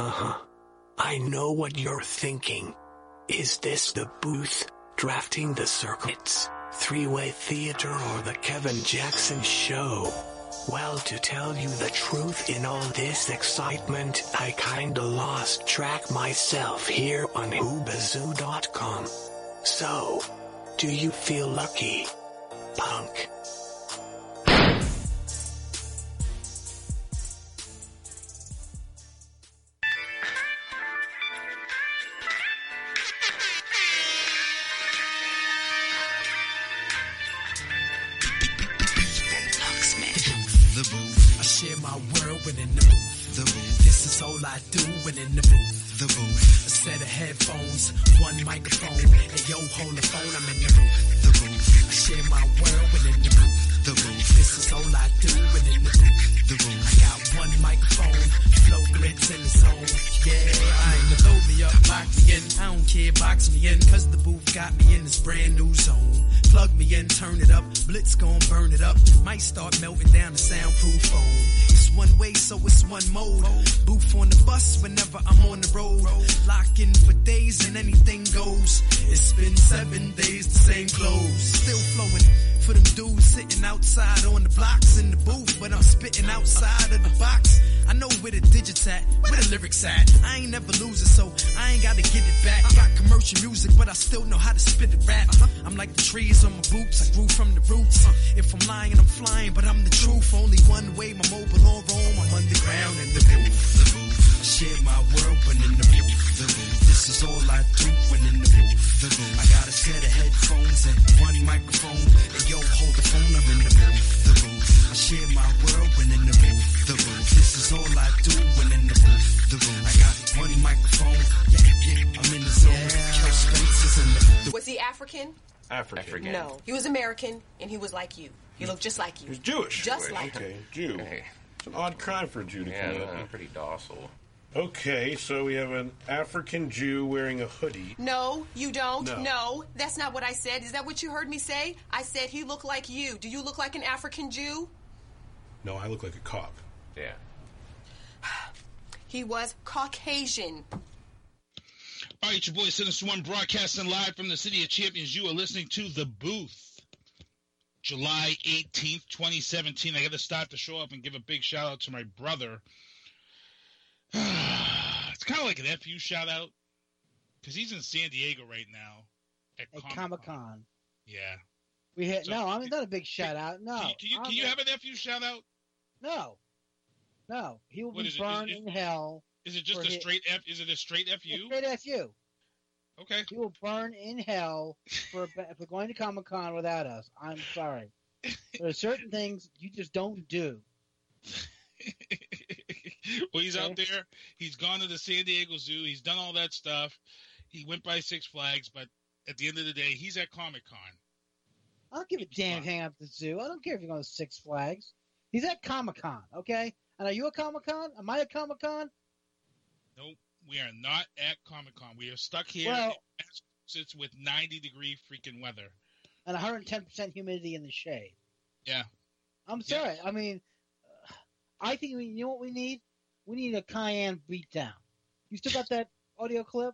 I know what you're thinking. Is this the booth, drafting the circuits, three-way theater, or the Kevin Jackson Show? Well, to tell you the truth, in all this excitement, I kinda lost track myself here on Whobazoo.com. So, do you feel lucky, punk? I do when in the booth. The booth. A set of headphones, one microphone, and yo, hold the phone, I'm in the booth. The booth. I share my world when in the booth. The booth. This is all I do when in the booth. The booth. I got one microphone, flow glitz in the zone. Yeah, I ain't load me up, lock me in. I don't care, box me in, cause the booth got me in this brand new zone. Plug me in, turn it up, blitz gon' burn it up. Might start melting down the soundproof phone. One way, so it's one mode. Booth on the bus whenever I'm on the road. Lock in for days and anything goes. It's been 7 days, the same clothes. Still flowing for them dudes sitting outside on the blocks in the booth, but I'm spitting outside of the box. I know where the digits at, where the lyrics at. I ain't never losing, so I ain't gotta get it back. Got commercial music, but I still know how to spit it rap. I'm like the trees on my boots, I grew from the roots. If I'm lying, I'm flying, but I'm the truth. Only one way, my mobile on roam. I'm underground in the booth. The booth. I share my world when in the booth. The booth. This is all I do when in the booth. The booth. I got a set of headphones and one microphone. And yo, hold the phone, I'm in the booth. The booth. I share my world when in the booth. The booth. This is all I do when in the booth. The booth. I got one microphone. Yeah, I'm in the zone. Kel Spence is in the booth. Was he African? African. No. He was American, and he was like you. He looked just like you. He was Jewish. Just like okay. him. Jew. Okay. It's an odd crime for a Jew to commit. Yeah, pretty docile. Okay, so we have an African Jew wearing a hoodie. No, you don't. No, that's not what I said. Is that what you heard me say? I said he looked like you. Do you look like an African Jew? No, I look like a cop. Yeah. He was Caucasian. All right, your boy Sinister One broadcasting live from the City of Champions. You are listening to The Booth. July 18th, 2017. I got to start the show up and give a big shout out to my brother. It's kind of like an FU shout out because he's in San Diego right now at Comic-Con. Yeah. I'm not a big shout out. No. Can you have an FU shout out? No. He will be burned in hell. Is it just a straight F? Is it a straight FU? Straight FU. Okay. He will burn in hell for going to Comic-Con without us. I'm sorry. There are certain things you just don't do. Well, he's out there. He's gone to the San Diego Zoo. He's done all that stuff. He went by Six Flags, but at the end of the day, he's at Comic-Con. I don't give a damn hang out at the zoo. I don't care if you're going to Six Flags. He's at Comic-Con, okay? And are you at Comic-Con? Am I at Comic-Con? Nope, we are not at Comic-Con. We are stuck here in Massachusetts with 90-degree freaking weather. And 110% humidity in the shade. Yeah. I'm sorry. Yeah. I mean, I think you know what we need? We need a Cayenne beatdown. You still got that audio clip?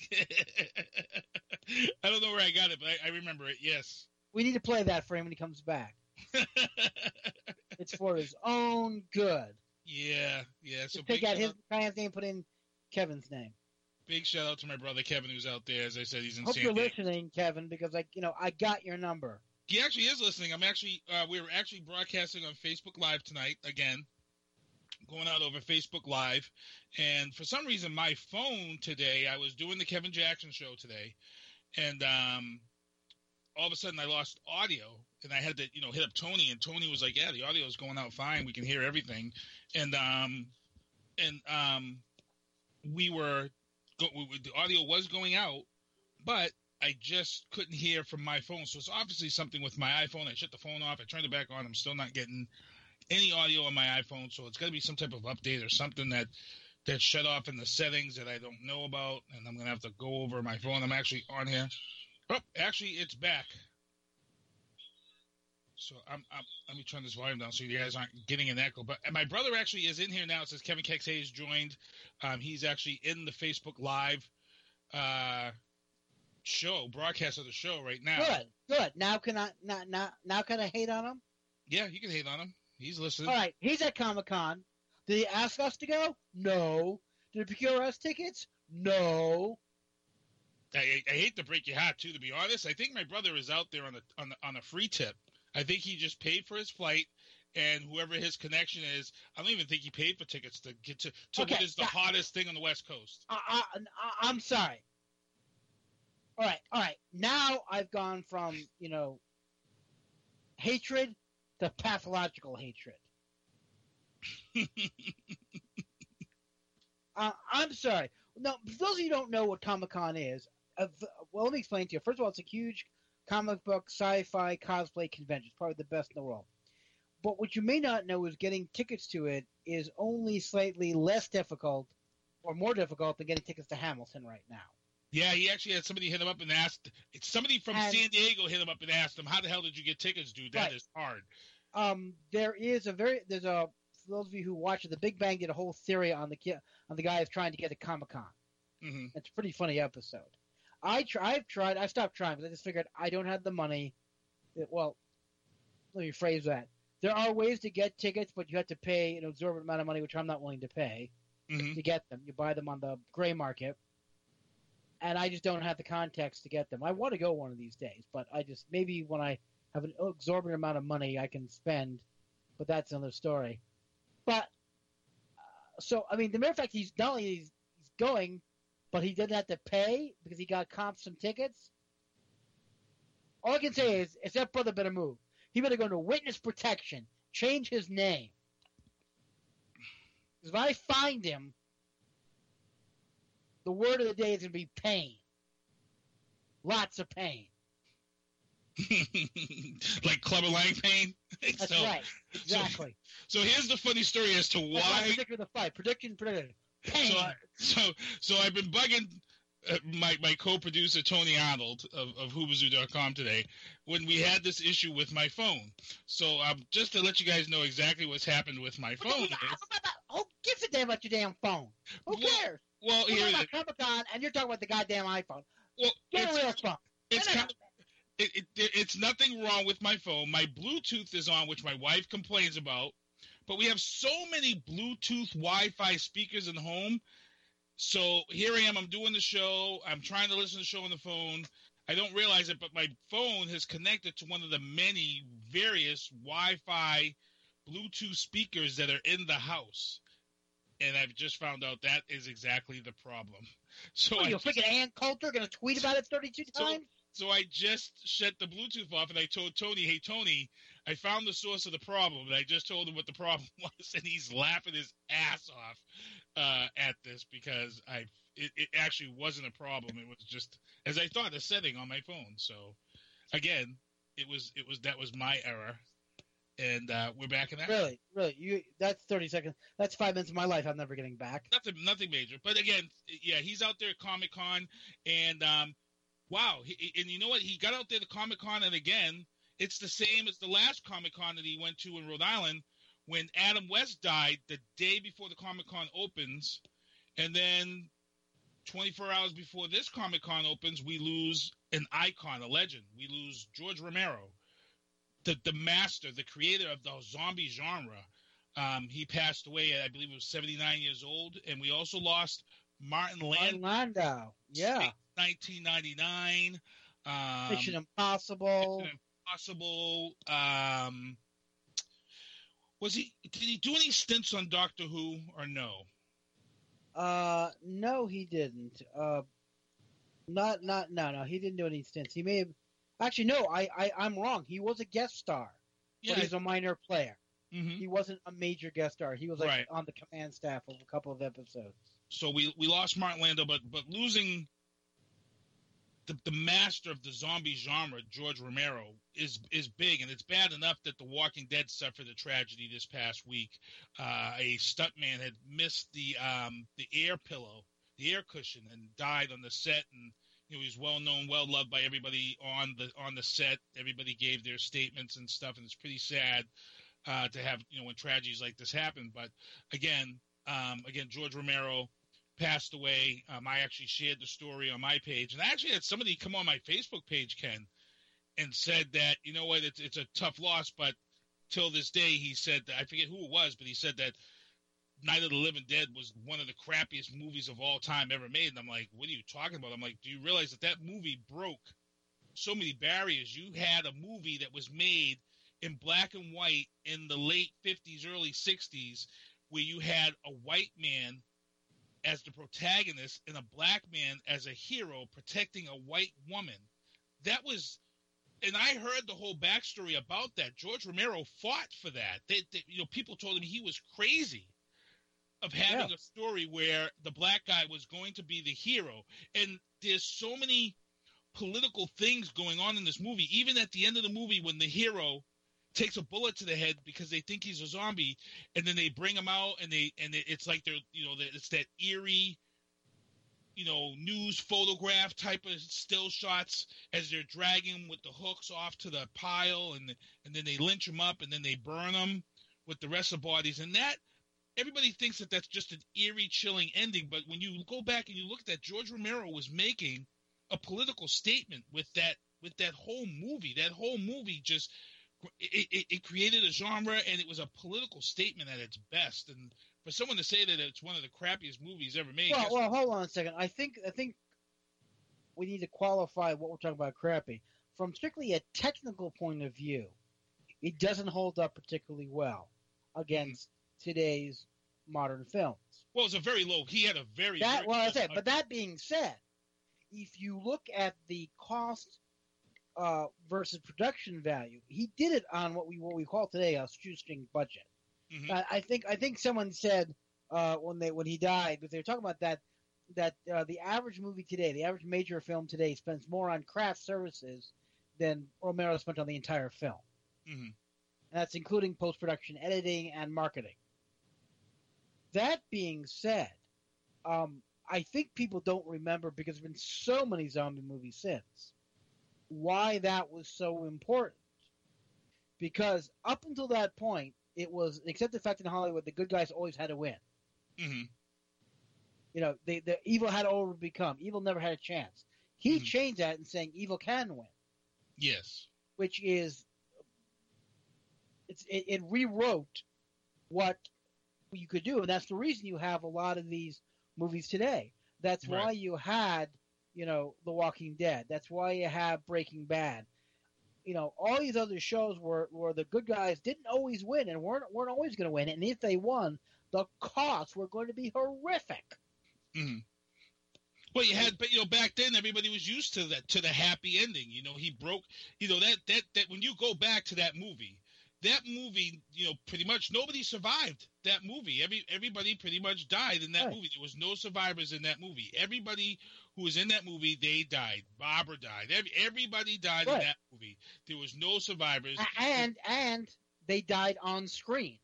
I don't know where I got it, but I remember it, yes. We need to play that for him when he comes back. It's for his own good. Yeah. So just take out his Cayenne's name, put in Kevin's name. Big shout out to my brother Kevin, who's out there. As I said, he's in San Diego. Hope you're listening, Kevin, because I got your number. He actually is listening. We were actually broadcasting on Facebook Live tonight again, going out over Facebook Live, and for some reason my phone today, I was doing the Kevin Jackson show today, and all of a sudden I lost audio, and I had to hit up Tony, and Tony was like, "Yeah, the audio is going out fine. We can hear everything," and the audio was going out, but I just couldn't hear from my phone. So it's obviously something with my iPhone. I shut the phone off. I turned it back on. I'm still not getting any audio on my iPhone. So it's got to be some type of update or something that shut off in the settings that I don't know about. And I'm going to have to go over my phone. I'm actually on here. Oh, actually, it's back. So let me turn this volume down so you guys aren't getting an echo. But my brother actually is in here now. It says Kevin Kex Hayes joined. He's actually in the Facebook Live broadcast of the show right now. Good. Now can I hate on him? Yeah, you can hate on him. He's listening. All right, he's at Comic-Con. Did he ask us to go? No. Did he procure us tickets? No. I hate to break your heart too, to be honest. I think my brother is out there on a free tip. I think he just paid for his flight, and whoever his connection is, I don't even think he paid for tickets to get to what is the hottest thing on the West Coast. I'm sorry. All right. Now I've gone from, hatred to pathological hatred. I'm sorry. No, for those of you who don't know what Comic-Con is, let me explain to you. First of all, it's a huge comic book, sci-fi, cosplay convention. It's probably the best in the world. But what you may not know is getting tickets to it is only slightly less difficult or more difficult than getting tickets to Hamilton right now. Yeah, he actually had somebody hit him up and asked. Somebody from San Diego hit him up and asked him, "How the hell did you get tickets, dude? That is hard." For those of you who watch it, The Big Bang did a whole theory on the guys trying to get to Comic-Con. Mm-hmm. It's a pretty funny episode. I've tried. I stopped trying because I just figured I don't have the money. Well, let me phrase that. There are ways to get tickets, but you have to pay an exorbitant amount of money, which I'm not willing to pay to get them. You buy them on the gray market. And I just don't have the context to get them. I want to go one of these days, but maybe when I have an exorbitant amount of money I can spend, but that's another story. But, the mere fact he's not only he's going, but he didn't have to pay because he got comped some tickets. All I can say is that brother better move. He better go into witness protection, change his name. Because if I find him, the word of the day is going to be pain. Lots of pain. Like Clubber Lang pain? That's right. Exactly. So here's the funny story as to why. Prediction of the fight. Prediction. Pain. So I've been bugging my co-producer Tony Arnold of Hoobazoo.com today when we had this issue with my phone. So just to let you guys know exactly what's happened with my phone. Who gives a damn about your damn phone? Who cares? Well, you're talking about Comic-Con, and you're talking about the goddamn iPhone. Well, get a real phone. It's nothing wrong with my phone. My Bluetooth is on, which my wife complains about. But we have so many Bluetooth Wi-Fi speakers in home. So here I am. I'm doing the show. I'm trying to listen to the show on the phone. I don't realize it, but my phone has connected to one of the many various Wi-Fi Bluetooth speakers that are in the house. And I've just found out that is exactly the problem. So you're freaking Ann Coulter going to tweet about it 32 times? So I just shut the Bluetooth off, and I told Tony, "Hey, Tony, I found the source of the problem." And I just told him what the problem was, and he's laughing his ass off at this because it actually wasn't a problem. It was just, as I thought, a setting on my phone. So, again, that was my error. And we're back in that. Really, that's 30 seconds. That's 5 minutes of my life I'm never getting back. Nothing major. But again, yeah, he's out there at Comic-Con, and wow, and you know what? He got out there to Comic-Con, and again, it's the same as the last Comic-Con that he went to in Rhode Island when Adam West died the day before the Comic-Con opens, and then 24 hours before this Comic-Con opens, we lose an icon, a legend. We lose George Romero. The master, the creator of the zombie genre. He passed away at, I believe it was 79 years old. And we also lost Martin Landau. Yeah. 1999. Mission Impossible. Did he do any stints on Doctor Who or no? No, he didn't. No, he didn't do any stints. He may have. Actually, no, I'm wrong. He was a guest star, but he's a minor player. Mm-hmm. He wasn't a major guest star. He was on the command staff of a couple of episodes. So we lost Martin Landau, but losing the master of the zombie genre, George Romero, is big, and it's bad enough that The Walking Dead suffered a tragedy this past week. A stuntman had missed the air pillow, the air cushion, and died on the set, and he was well known, well loved by everybody on the set. Everybody gave their statements and stuff, and it's pretty sad to have when tragedies like this happen. But again, George Romero passed away. I actually shared the story on my page, and I actually had somebody come on my Facebook page, Ken, and said that it's a tough loss, but till this day, he said that, I forget who it was, but he said that Night of the Living Dead was one of the crappiest movies of all time ever made. And I'm like, what are you talking about? I'm like, do you realize that movie broke so many barriers? You had a movie that was made in black and white in the late 50s, early 60s, where you had a white man as the protagonist and a black man as a hero protecting a white woman. That was, and I heard the whole backstory about that. George Romero fought for that. People told him he was crazy of having a story where the black guy was going to be the hero. And there's so many political things going on in this movie. Even at the end of the movie, when the hero takes a bullet to the head because they think he's a zombie, and then they bring him out, and it's like they're it's that eerie news photograph type of still shots as they're dragging him with the hooks off to the pile, and then they lynch him up, and then they burn him with the rest of the bodies. And that, everybody thinks that that's just an eerie, chilling ending, but when you go back and you look at that, George Romero was making a political statement with that whole movie. That whole movie just it created a genre, and it was a political statement at its best. And for someone to say that it's one of the crappiest movies ever made. Well, hold on a second. I think we need to qualify what we're talking about crappy. From strictly a technical point of view, it doesn't hold up particularly well against today's modern films. Well, it's a very low. He had a very but that being said, if you look at the cost versus production value, he did it on what we call today a shoestring budget. Mm-hmm. I think someone said when he died, but they were talking about that the average movie today, the average major film today, spends more on craft services than Romero spent on the entire film. Mm-hmm. And that's including post-production, editing, and marketing. That being said, I think people don't remember, because there's been so many zombie movies since, why that was so important. Because up until that point, it was, except the fact in Hollywood, the good guys always had to win. Mm-hmm. The evil had to overcome. Evil never had a chance. He changed that and saying evil can win. Yes. Which is, it rewrote what you could do, and that's the reason you have a lot of these movies today. That's why you had, The Walking Dead. That's why you have Breaking Bad. All these other shows where the good guys didn't always win and weren't always going to win, and if they won, the costs were going to be horrific. Mm-hmm. Well, you had, but back then everybody was used to the happy ending. He broke. That when you go back to that movie, pretty much nobody survived that movie. Everybody pretty much died in that movie. There was no survivors in that movie. Everybody who was in that movie, they died. Barbara died. Everybody died in that movie. There was no survivors. And they died on screen,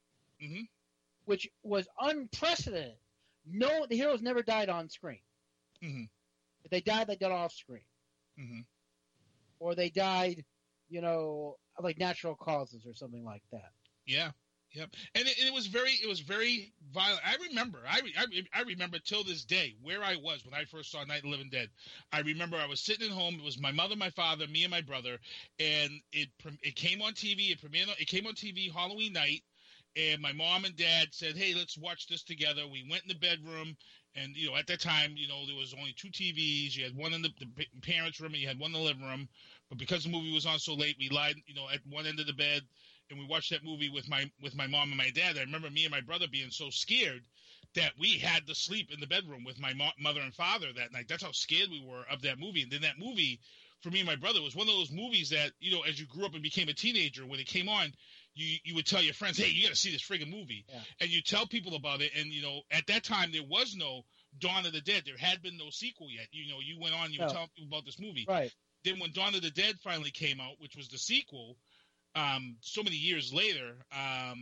which was unprecedented. No, the heroes never died on screen. Mm-hmm. If they died off screen. Mm-hmm. Or they died, like natural causes or something like that. Yeah. Yep. And it was very violent. I remember till this day where I was when I first saw Night of the Living Dead. I remember I was sitting at home. It was my mother, my father, me, and my brother, and it came on TV. It came on TV Halloween night, and my mom and dad said, "Hey, let's watch this together." We went in the bedroom, and at that time, there was only 2 TVs. You had one in the parents' room, and you had one in the living room. But because the movie was on so late, we lied, at one end of the bed, and we watched that movie with my mom and my dad. I remember me and my brother being so scared that we had to sleep in the bedroom with my mother and father that night. That's how scared we were of that movie. And then that movie, for me and my brother, was one of those movies that, as you grew up and became a teenager, when it came on, you would tell your friends, "Hey, you got to see this friggin' movie." Yeah. And you tell people about it. And, at that time, there was no Dawn of the Dead. There had been no sequel yet. You went on, you were telling people about this movie. Right. Then when Dawn of the Dead finally came out, which was the sequel, so many years later,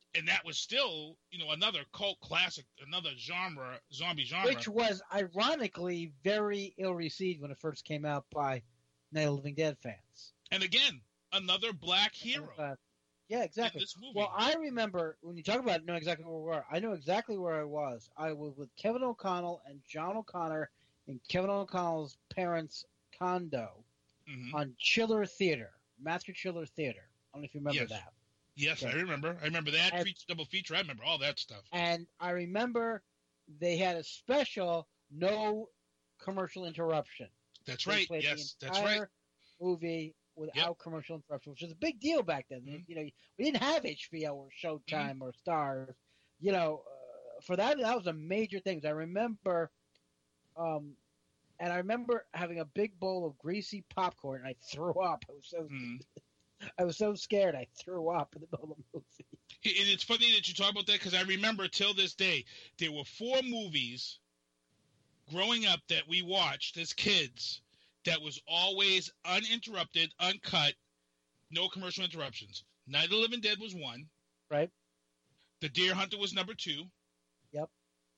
And that was still, another cult classic, another zombie genre. Which was ironically very ill received when it first came out by Night of the Living Dead fans. And again, another black hero. Yeah, exactly. In this movie. Well, I remember when you talk about knowing exactly where we were. I know exactly where I was. I was with Kevin O'Connell and John O'Connor in Kevin O'Connell's parents' condo on Chiller Theater, Master Chiller Theater. I don't know if you remember that. Yes, okay. I remember. I remember that double feature. I remember all that stuff. And I remember they had a special no commercial interruption. That's right. Yes, that's right. Movie without commercial interruption, which was a big deal back then. We didn't have HBO or Showtime or Stars. For that was a major thing. I remember, and I remember having a big bowl of greasy popcorn, and I threw up. I was so scared I threw up in the middle of the movie. And it's funny that you talk about that because I remember till this day there were 4 movies growing up that we watched as kids that was always uninterrupted, uncut, no commercial interruptions. Night of the Living Dead was 1. Right. The Deer Hunter was number 2. Yep.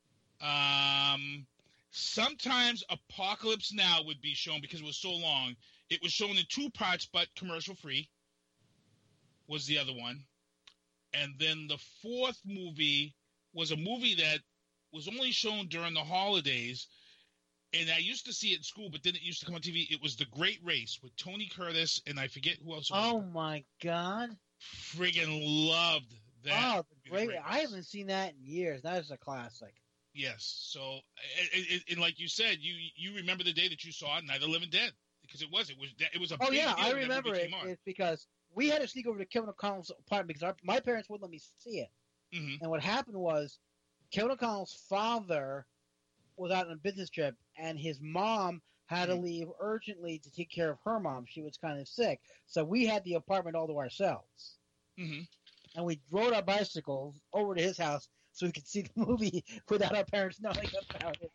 Sometimes Apocalypse Now would be shown because it was so long. It was shown in 2 parts, but commercial free was the other one. And then the 4th movie was a movie that was only shown during the holidays. And I used to see it in school, but then it used to come on TV. It was The Great Race with Tony Curtis, and I forget who else. Oh, my God. Friggin' loved that. Oh, The Great Race. I haven't seen that in years. That is a classic. Yes. So, and like you said, you remember the day that you saw Night of the Living Dead. Because it was a big deal. I remember it. It's because we had to sneak over to Kevin O'Connell's apartment because my parents wouldn't let me see it. Mm-hmm. And what happened was Kevin O'Connell's father was out on a business trip, and his mom had to leave urgently to take care of her mom. She was kind of sick. So we had the apartment all to ourselves. Mm-hmm. And we rode our bicycles over to his house so we could see the movie without our parents knowing about it.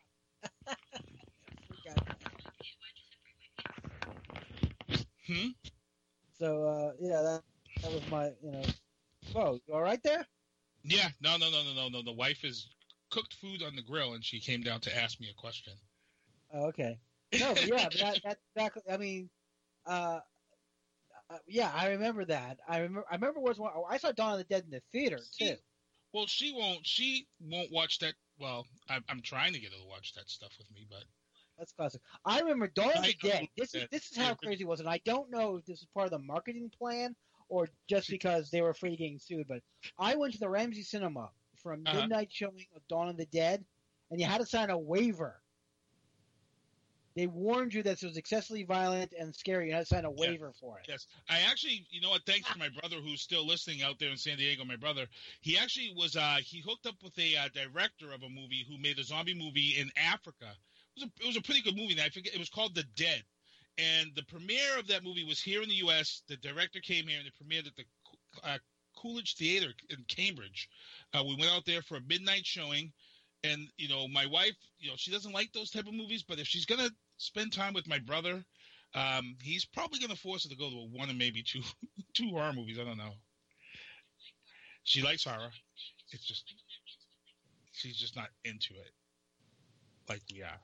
So that was my Whoa, you all right there? Yeah, no. The wife is cooked food on the grill, and she came down to ask me a question. Oh, okay. No, but that's exactly. I mean, I remember that. I remember was one. I saw Dawn of the Dead in the theater too. Well, she won't watch that. Well, I'm trying to get her to watch that stuff with me, but. That's classic. I remember Dawn of the Dead. This is how crazy it was, and I don't know if this is part of the marketing plan or just because they were afraid of getting sued. But I went to the Ramsey Cinema for a midnight showing of Dawn of the Dead, and you had to sign a waiver. They warned you that it was excessively violent and scary. You had to sign a waiver for it. Yes, I actually, thanks to my brother who's still listening out there in San Diego. My brother, he actually was he hooked up with a director of a movie who made a zombie movie in Africa. It was a pretty good movie. I forget. It was called The Dead. And the premiere of that movie was here in the U.S. The director came here, and it premiered at the Coolidge Theater in Cambridge. We went out there for a midnight showing. And, my wife, she doesn't like those type of movies. But if she's going to spend time with my brother, he's probably going to force her to go to one or maybe two horror movies. I don't know. She likes horror. It's just she's just not into it like we are.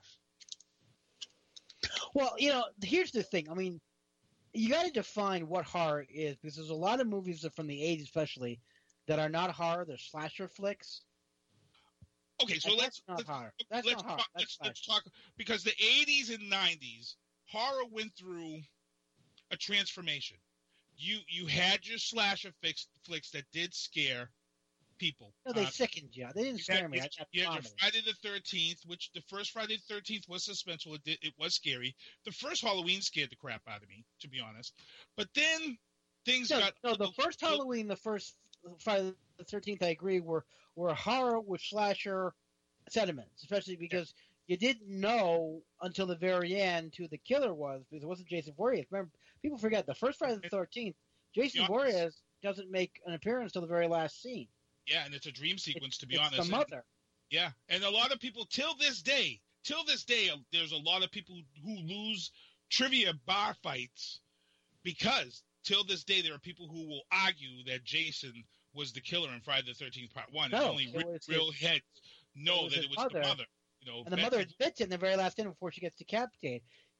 Well, here's the thing. I mean, you got to define what horror is because there's a lot of movies from the 80s especially that are not horror. They're slasher flicks. Okay, so let's talk because the 80s and 90s horror went through a transformation. You had your slasher flicks that did scare people. No, they sickened you. They didn't scare me. You had your Friday the 13th, which the first Friday the 13th was suspenseful. It was scary. The first Halloween scared the crap out of me, to be honest. But then things got... No, the first Halloween, the first Friday the 13th, I agree, were horror with slasher sentiments, especially because you didn't know until the very end who the killer was, because it wasn't Jason Voorhees. Remember, people forget, the first Friday the 13th, Jason Voorhees doesn't make an appearance till the very last scene. Yeah, and it's a dream sequence, to be honest. The mother. Yeah, and a lot of people, till this day, there's a lot of people who lose trivia bar fights because till this day there are people who will argue that Jason was the killer in Friday the 13th Part 1. No, only it was real his- heads know that his it was mother. the mother. You know, And the mother admits it in the very last end before she gets decapitated.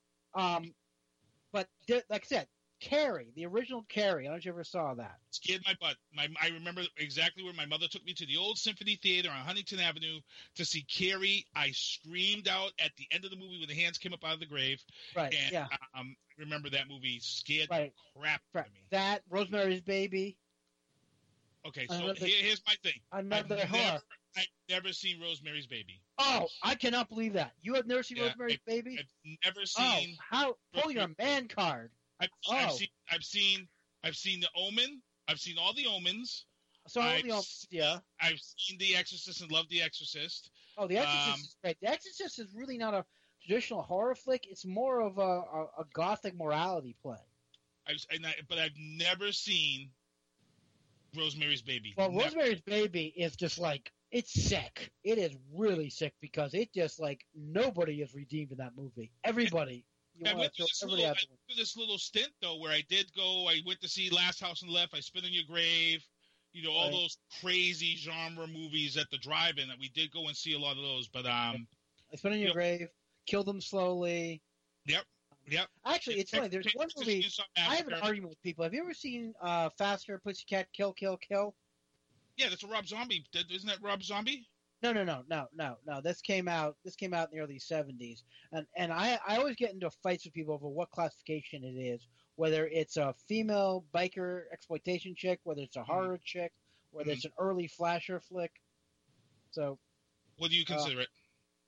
But like I said, Carrie, the original Carrie. I don't know if you ever saw that. scared my butt. I remember exactly where my mother took me to the old Symphony Theater on Huntington Avenue to see Carrie. I screamed out at the end of the movie when the hands came up out of the grave. Right. And, Yeah. I remember that movie scared Right. the crap out of me. That Rosemary's Baby. Okay, so Another- here's my thing. Another horror. I've never seen Rosemary's Baby. Oh, I cannot believe that. You have never seen Yeah, Rosemary's Baby? I've never Oh, seen. how? Pull your man card. I've Oh. seen The Omen. I've seen all the Omens. So yeah. I've seen The Exorcist and love The Exorcist. Oh, The Exorcist is great. The Exorcist is really not a traditional horror flick. It's more of a gothic morality play. But I've never seen Rosemary's Baby. Well, Never. Rosemary's Baby is just like, it's sick. It is really sick because it just like nobody is redeemed in that movie. Everybody. I went through this little stint though, where I went to see Last House on the Left. I Spit on Your Grave. You know, all those crazy genre movies at the drive-in that we did go and see a lot of those. But I Spit on Your Grave, Kill Them Slowly. Yep. Actually, it's funny. There's one movie. I have an argument with people. Have you ever seen Faster Pussycat Kill Kill Kill? Yeah, that's a Rob Zombie. Isn't that Rob Zombie? No. This came out in the early 70s. And I always get into fights with people over what classification it is, whether it's a female biker exploitation chick, whether it's a horror chick, whether it's an early slasher flick. So, what do you consider it?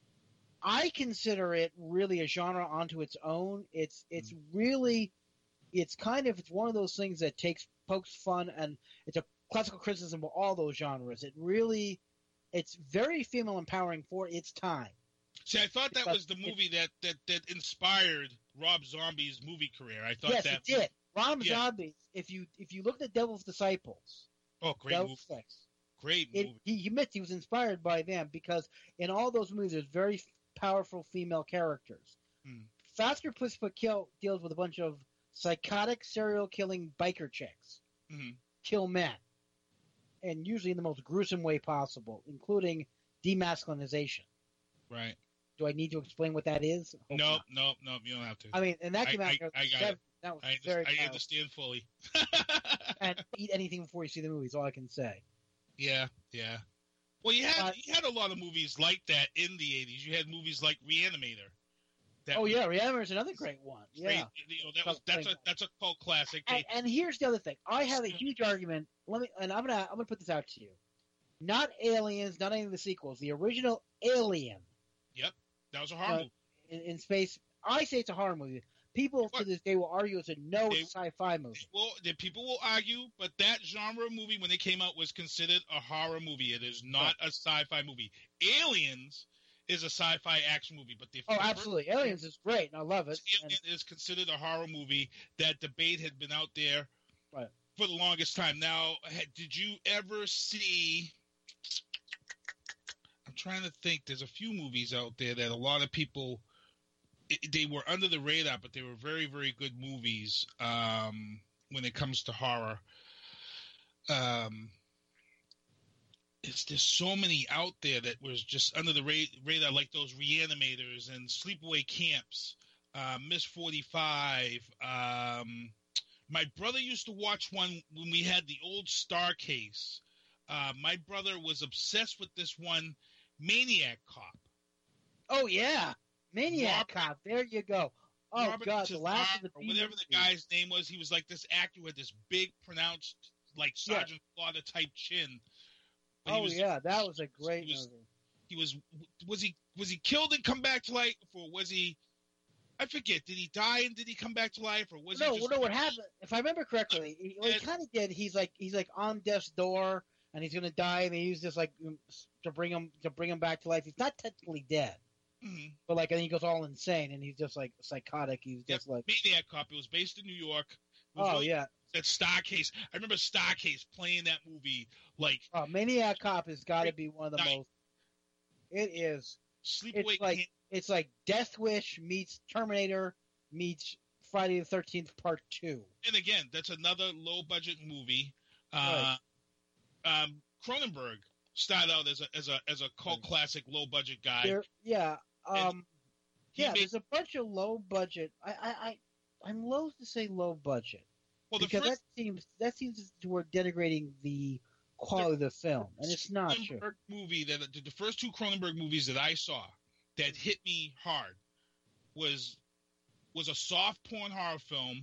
I consider it really a genre onto its own. It's really, it's one of those things that pokes fun, and it's a classical criticism of all those genres. It's very female empowering for its time. See, I thought that was the movie that inspired Rob Zombie's movie career. I thought it did. Rob Zombie. If you look at Devil's Disciples, great movie. Great movie. He admits he was inspired by them because in all those movies there's very powerful female characters. Faster Pussycat Kill deals with a bunch of psychotic serial killing biker chicks. Kill men. And usually in the most gruesome way possible, including demasculinization. Right. Do I need to explain what that is? No, you don't have to. I mean, and that came out in I got it. That was I understand fully. And eat anything before you see the movie is all I can say. Yeah. Well, you had a lot of movies like that in the 80s. You had movies like Reanimator. Reanimator is another great one. Yeah, that's a cult classic. And here's the other thing. I have a huge argument. I'm gonna put this out to you. Not Aliens, not any of the sequels. The original Alien. Yep, that was a horror movie. In space, I say it's a horror movie. People to this day will argue it's a sci-fi movie. People will argue, but that genre movie when it came out was considered a horror movie. It is not a sci-fi movie. Aliens is a sci-fi action movie, but absolutely, Aliens is great, and I love it. Alien is considered a horror movie. That debate had been out there for the longest time. Now, did you ever see? I'm trying to think. There's a few movies out there that a lot of people. They were under the radar, but they were very, very good movies when it comes to horror. There's so many out there that was just under the radar, like those Reanimators and Sleepaway Camps, Miss 45. My brother used to watch one when we had the old Star case. My brother was obsessed with this one, Maniac Cop. Oh, yeah. Maniac Cop. There you go. Oh, Robert God. The last of the whatever the guy's name was, he was like this actor who had this big, pronounced, like Sergeant Slaughter type chin. That was a great movie. Was he killed and come back to life, or was he? I forget. Did he die and did he come back to life, or was he? No. What happened? If I remember correctly, he kind of did. He's like on death's door, and he's gonna die, and they use this like to bring him back to life. He's not technically dead, but like, and he goes all insane, and he's just like psychotic. He's just like Maniac Cop. It was based in New York. That Starcase. I remember Starcase playing that movie. Like Maniac Cop has got to be one of the most. It is. It's like Death Wish meets Terminator meets Friday the 13th Part 2. And again, that's another low budget movie. Cronenberg started out as a cult classic, low budget guy. There's a bunch of low budget. I'm loath to say low budget because that seems toward denigrating the quality of the film, and it's not true. The first two Cronenberg movies that I saw that hit me hard was a soft porn horror film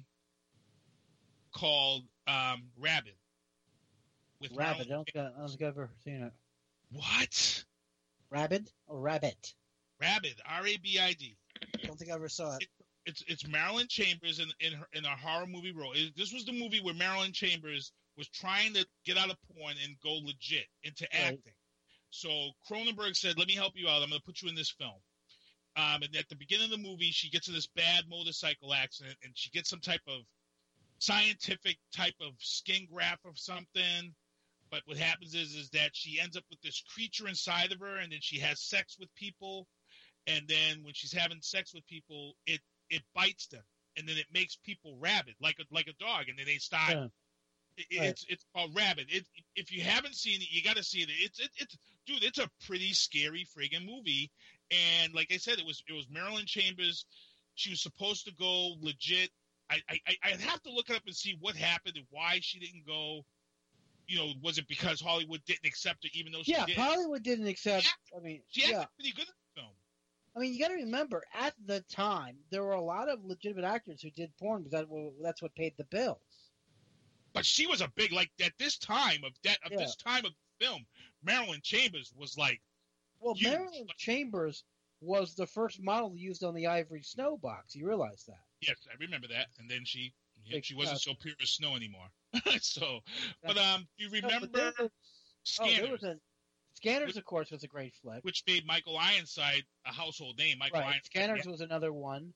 called Rabid. Rabid, I don't think I've ever seen it. What? Rabid or Rabbit? Rabid, R-A-B-I-D. I don't think I ever saw it. It's Marilyn Chambers in a horror movie role. This was the movie where Marilyn Chambers was trying to get out of porn and go legit into acting. So Cronenberg said, "Let me help you out. I'm going to put you in this film." And at the beginning of the movie, she gets in this bad motorcycle accident, and she gets some type of scientific type of skin graft or something. But what happens is that she ends up with this creature inside of her, and then she has sex with people. And then when she's having sex with people, it bites them, and then it makes people rabid, like a dog, and then they start. Yeah. It's called Rabid. If you haven't seen it, you got to see it. It's a pretty scary friggin' movie. And like I said, it was Marilyn Chambers. She was supposed to go legit. I'd have to look it up and see what happened and why she didn't go. You know, was it because Hollywood didn't accept her, even though she did? Yeah, Hollywood didn't accept. She acted pretty good in the film. I mean, you got to remember, at the time, there were a lot of legitimate actors who did porn because that's what paid the bills. But she was a big, like, at this time of this time of the film, Marilyn Chambers was like. Well, huge. Marilyn Chambers was the first model used on the Ivory Snow box. You realize that? Yes, I remember that. And then she wasn't so pure as snow anymore. So, but you remember Scanners? Scanners, of course, was a great flick, which made Michael Ironside a household name. Ironside, Scanners was another one.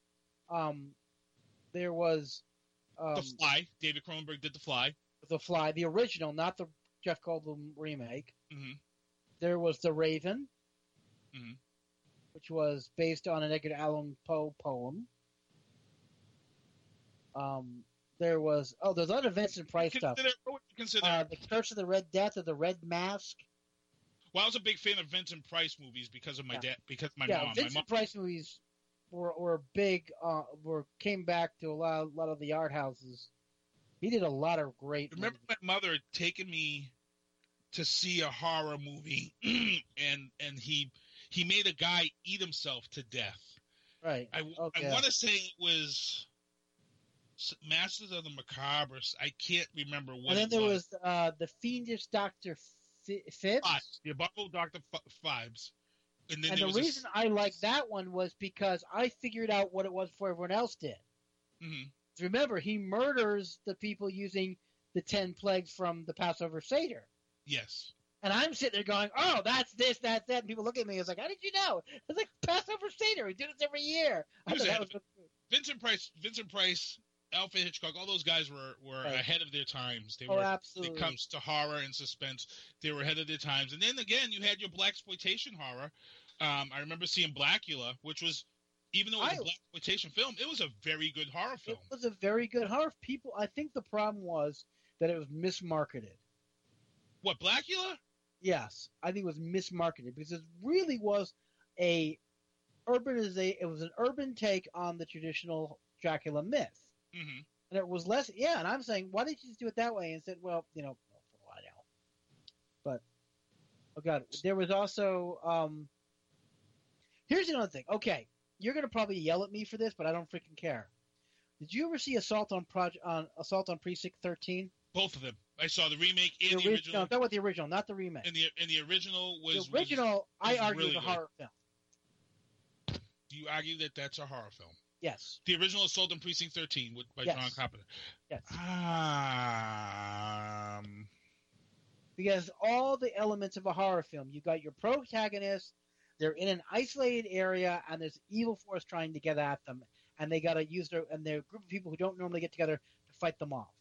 There was The Fly. David Cronenberg did The Fly. The Fly, the original, not the Jeff Goldblum remake. Mm-hmm. There was The Raven, which was based on an Edgar Allan Poe poem. There was there's other Vincent Price stuff. What would you consider The Curse of the Red Death or The Red Mask? Well, I was a big fan of Vincent Price movies because of my dad, because of my mom. Vincent Price movies were big. Came back to a lot of the art houses. He did a lot of great. Remember movies. My mother taking me to see a horror movie, and he made a guy eat himself to death. Right. I want to say it was Masters of the Macabre. I can't remember what. And then there was the Fiendish Dr. Phibs. The Abominable Dr. Phibes. And the reason I liked that one was because I figured out what it was before everyone else did. Mm-hmm. Remember, he murders the people using the 10 plagues from the Passover Seder. Yes. And I'm sitting there going, "Oh, that's this, that's that." And people look at me. It's like, "How did you know?" It's like Passover Seder. We do this every year. Vincent Price, Alfred Hitchcock, all those guys were ahead of their times. They were absolutely. When it comes to horror and suspense, they were ahead of their times. And then again, you had your blaxploitation horror. I remember seeing Blackula, which was, even though it was a blaxploitation film, it was a very good horror film. It was a very good horror. I think the problem was that it was mismarketed. What, Blackula? Yes, I think it was mismarketed because it really was it was an urban take on the traditional Dracula myth. Mm-hmm. And it was less, and I'm saying, why didn't you just do it that way? And said, well, for what I know. But, oh God, there was also, here's another thing. Okay, you're going to probably yell at me for this, but I don't freaking care. Did you ever see Assault on Precinct 13? Both of them. I saw the remake and the original. No, I'm talking about the original, not the remake. And the original was... The original, I argue, really was a horror film. Do you argue that that's a horror film? Yes. The original Assault on Precinct 13 by John Carpenter. Yes. Because all the elements of a horror film, you got your protagonist, they're in an isolated area, and there's evil force trying to get at them, and they got to use their group of people who don't normally get together to fight them off.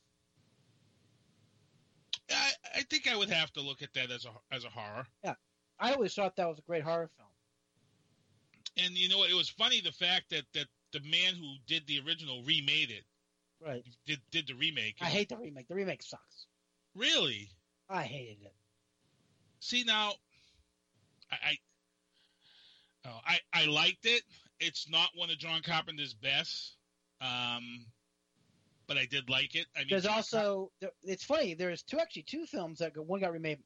I think I would have to look at that as a horror. Yeah, I always thought that was a great horror film. And you know what? It was funny the fact that the man who did the original remade it. Right. Did the remake. I hate the remake. The remake sucks. Really? I hated it. See, now, I liked it. It's not one of John Carpenter's best, but I did like it. I mean, There's also it's funny. There's two films that one got remade.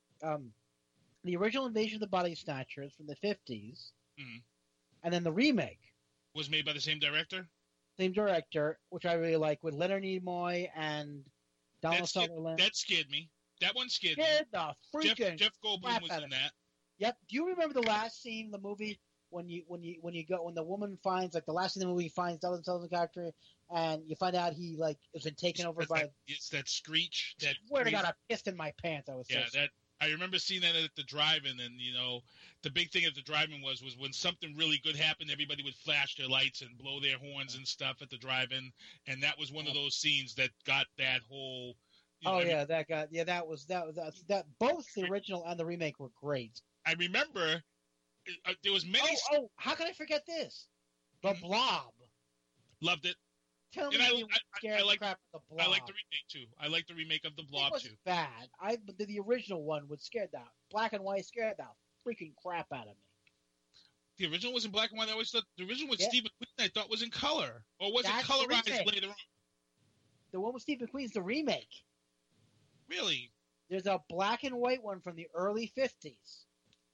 The original Invasion of the Body Snatchers from the 50s, and then the remake was made by the same director. Same director, which I really like, with Leonard Nimoy and Donald Sutherland. That scared me. That one scared me. The freaking Jeff Goldblum was in that. Yep. Do you remember the last scene in the movie when the woman finds, like, the last scene in the movie finds Donald Sutherland's character, and you find out he, like, has been taken over by. It's that screech. I swear to God, I pissed in my pants. I was I remember seeing that at the drive-in, and the big thing at the drive-in was when something really good happened, everybody would flash their lights and blow their horns and stuff at the drive-in, and that was one of those scenes that got that whole. That was both the original and the remake were great. I remember there was many. Oh, how can I forget this? The Blob. Loved it. Tell me you scared the crap of the Blob. I like the remake too. I like the remake of the Blob it wasn't bad. But the original one would scare that black and white scared the freaking crap out of me. The original was in black and white. I always thought the original with Steve McQueen I thought was in color, or was it colorized later on? The one with Steve McQueen's the remake. Really? There's a black and white one from the early 50s.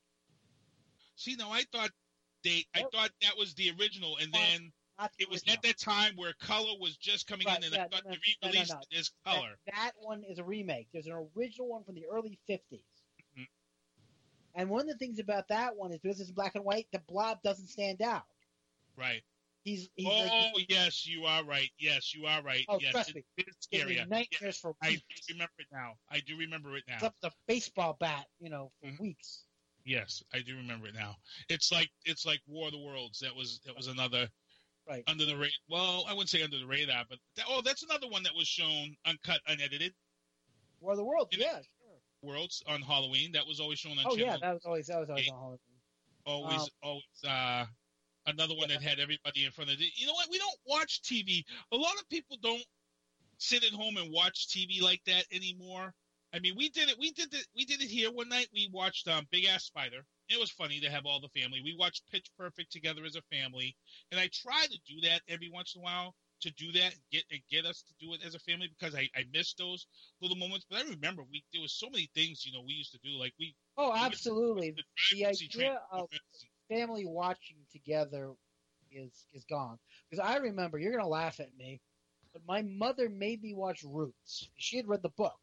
See, no, I thought that was the original, and then it was at that time where color was just coming in, and I thought they re-released it as color. That one is a remake. There's an original one from the early 50s. Mm-hmm. And one of the things about that one is because it's black and white, the Blob doesn't stand out. Right. He's yes, you are right. Yes, you are right. Oh, yes, trust me. It's scary. Nightmares for weeks. I do remember it now. It's up with a baseball bat, for weeks. Yes, I do remember it now. It's like War of the Worlds. That was another right under the radar. Well, I wouldn't say under the radar, but that's another one that was shown uncut, unedited. War of the Worlds, yeah, sure. Worlds on Halloween. That was always shown on. Oh Channel. Yeah, that was always on Halloween. Always. Another one that had everybody in front of it. You know what? We don't watch TV. A lot of people don't sit at home and watch TV like that anymore. I mean, we did it. We did it here one night. We watched Big Ass Spider. It was funny to have all the family. We watched Pitch Perfect together as a family, and I try to do that every once in a while. To do that, get us to do it as a family, because I miss those little moments. But I remember there was so many things we used to do. Like we. Oh, absolutely. The idea of family watching together is gone. Because I remember, you're gonna laugh at me, but my mother made me watch Roots. She had read the book.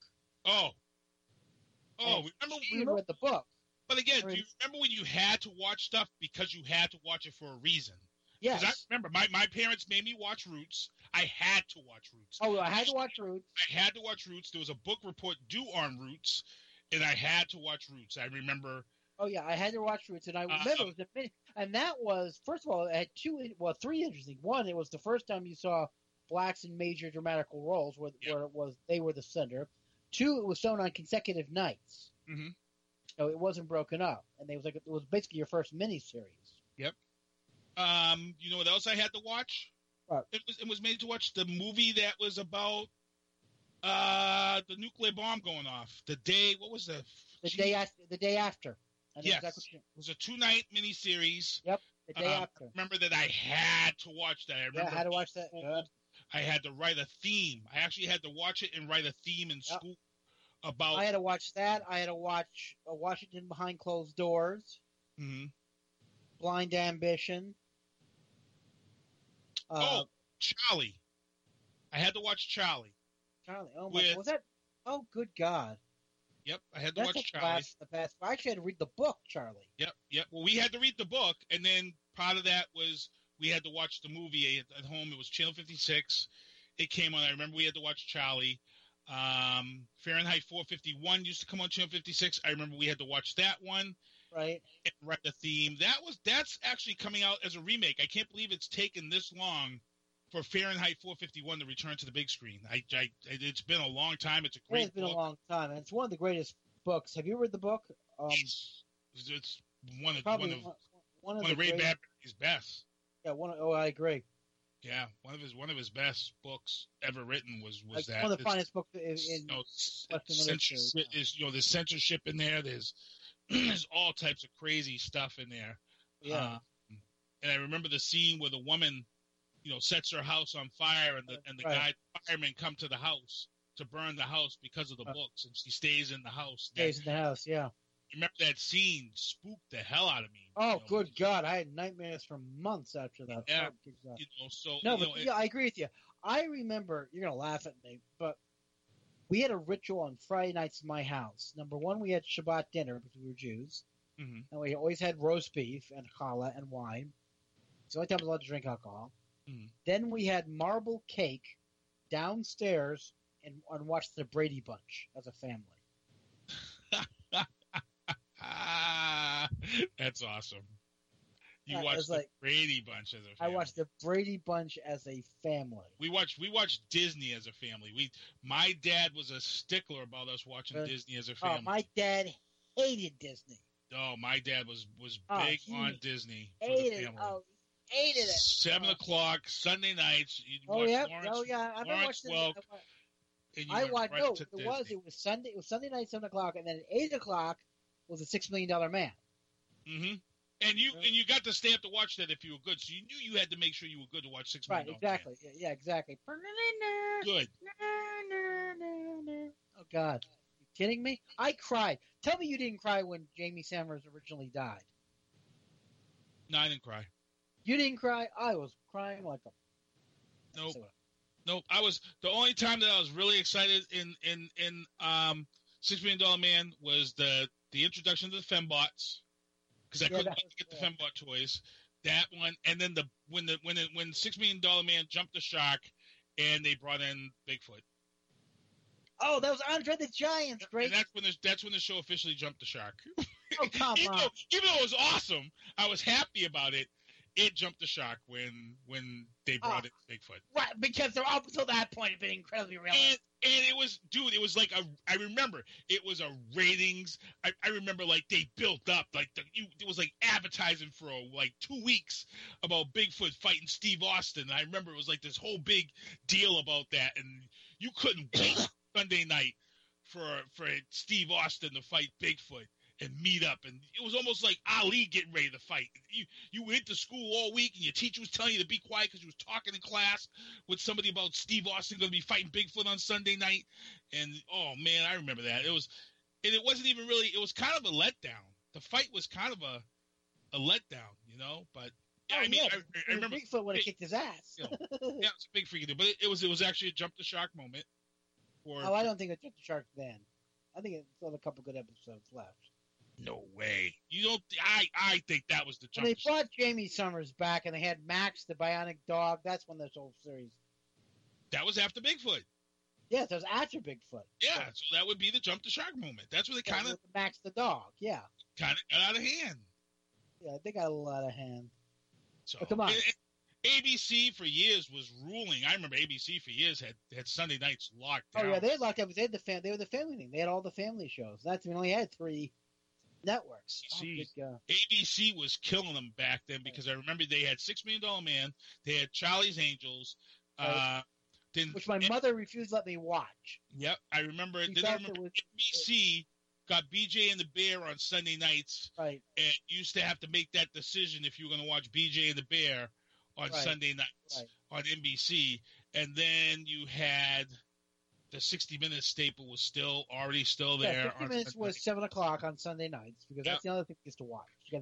She read the book. But again, do you remember when you had to watch stuff because you had to watch it for a reason? Yes. Because I remember my parents made me watch Roots. I had to watch Roots. Oh, I had to watch Roots. I had to watch Roots. There was a book report due on Roots, and I had to watch Roots. I remember. Oh yeah, I had to watch Roots, and I remember it was and that was, first of all, it had three interesting. One, it was the first time you saw blacks in major dramatical roles where it was they were the center. Two, it was shown on consecutive nights. Mm-hmm. So it wasn't broken up, and it was basically your first miniseries. Yep. You know what else I had to watch? What? It was made to watch the movie that was about the nuclear bomb going off. The day day after. Yes. It was a 2-night miniseries. Yep. The day after. I remember that I had to watch that. I had to watch that. Yeah. I had to write a theme. I actually had to watch it and write a theme in school about. I had to watch that. I had to watch Washington Behind Closed Doors. Mm-hmm. Blind Ambition. Charlie. I had to watch Charlie. Charlie. Oh my! Was that? Oh, good God. Yep, I had to watch Charlie. The best. I actually had to read the book, Charlie. Yep. Well, we had to read the book, and then part of that was we had to watch the movie at home. It was Channel 56. It came on. I remember we had to watch Charlie. Fahrenheit 451 used to come on Channel 56. I remember we had to watch that one. Right. And write the theme. That's actually coming out as a remake. I can't believe it's taken this long for Fahrenheit 451 to return to the big screen. It's been a long time. It's a great book. It's been a long time, and it's one of the greatest books. Have you read the book? It's one of Ray Bradbury's best. Yeah, I agree. Yeah, one of his best books ever written was like that. one of the finest books in Western literature. There's censorship in there. There's there's all types of crazy stuff in there. Yeah. And I remember the scene where the woman, sets her house on fire, and the firemen come to the house to burn the house because of the books, and she stays in the house. Stays in the house, yeah. Remember that scene spooked the hell out of me. Oh, good God! I had nightmares for months after that. Yeah, I agree with you. I remember, you're gonna laugh at me, but we had a ritual on Friday nights in my house. Number one, we had Shabbat dinner because we were Jews, and we always had roast beef and challah and wine. It's the only time I was allowed to drink alcohol. Then we had marble cake downstairs and watched the Brady Bunch as a family. That's awesome. You watched the Brady Bunch as a family. I watched the Brady Bunch as a family. We watched Disney as a family. My dad was a stickler about us watching Disney as a family. Oh, my dad hated Disney. Oh, my dad was big on Disney for hated the family. Oh, he hated it. 7 o'clock Sunday nights. I've been Lawrence watching Welk. It was Sunday. It was Sunday night, 7 o'clock, and then at 8 o'clock was a $6 Million Man. Mm-hmm. And you got to stay up to watch that if you were good. So you knew you had to make sure you were good to watch $6 Million. Right, exactly. Man. Yeah, exactly. Good. Oh God, you kidding me? I cried. Tell me you didn't cry when Jamie Summers originally died. No, I didn't cry. You didn't cry? I was crying like a... Nope. I was the only time that I was really excited in $6 Million Man was the introduction to the Fembots, because I couldn't get the Fembot toys. That one, and then when $6 Million Man jumped the shark, and they brought in Bigfoot. Oh, that was Andre the Giant. Great. And that's when the show officially jumped the shark. Oh, come on. Even though it was awesome, I was happy about it. It jumped the shark when they brought in Bigfoot. Right, because they're up until that point have been incredibly realistic. And it was like I remember it was a ratings. I remember like they built up it was like advertising for 2 weeks about Bigfoot fighting Steve Austin. And I remember it was like this whole big deal about that, and you couldn't wait Sunday night for Steve Austin to fight Bigfoot and meet up, and it was almost like Ali getting ready to fight. You went to school all week, and your teacher was telling you to be quiet because you was talking in class with somebody about Steve Austin going to be fighting Bigfoot on Sunday night. And oh man, I remember that. It wasn't even really. It was kind of a letdown. The fight was kind of a letdown, But I remember Bigfoot would have kicked his ass. Yeah, it's a big freaking deal. But it was actually a jump the shark moment. I don't think it jumped the shark then. I think it's still a couple good episodes left. No way. You don't. I think that was the jump. When they brought Jamie Summers back, and they had Max the Bionic Dog. That's when this whole series. That was after Bigfoot. Yes, that was after Bigfoot. Yeah, so that would be the jump the shark moment. That's where they kind of Max the dog. Yeah, kind of got out of hand. Yeah, they got a little out of hand. So but come on. ABC for years was ruling. I remember ABC for years had Sunday nights locked down. Oh yeah, they had locked up. They were the family thing. They had all the family shows. We only had 3 networks. ABC was killing them back then because I remember they had $6 Million Man, they had Charlie's Angels, which my mother refused to let me watch. Yep, I remember. NBC got BJ and the Bear on Sunday nights, right? And you used to have to make that decision if you were going to watch BJ and the Bear on Sunday nights on NBC, and then you had. The 60 Minutes staple was still there. Yeah, 60 Minutes was 7 o'clock on Sunday nights because that's the other thing is to watch.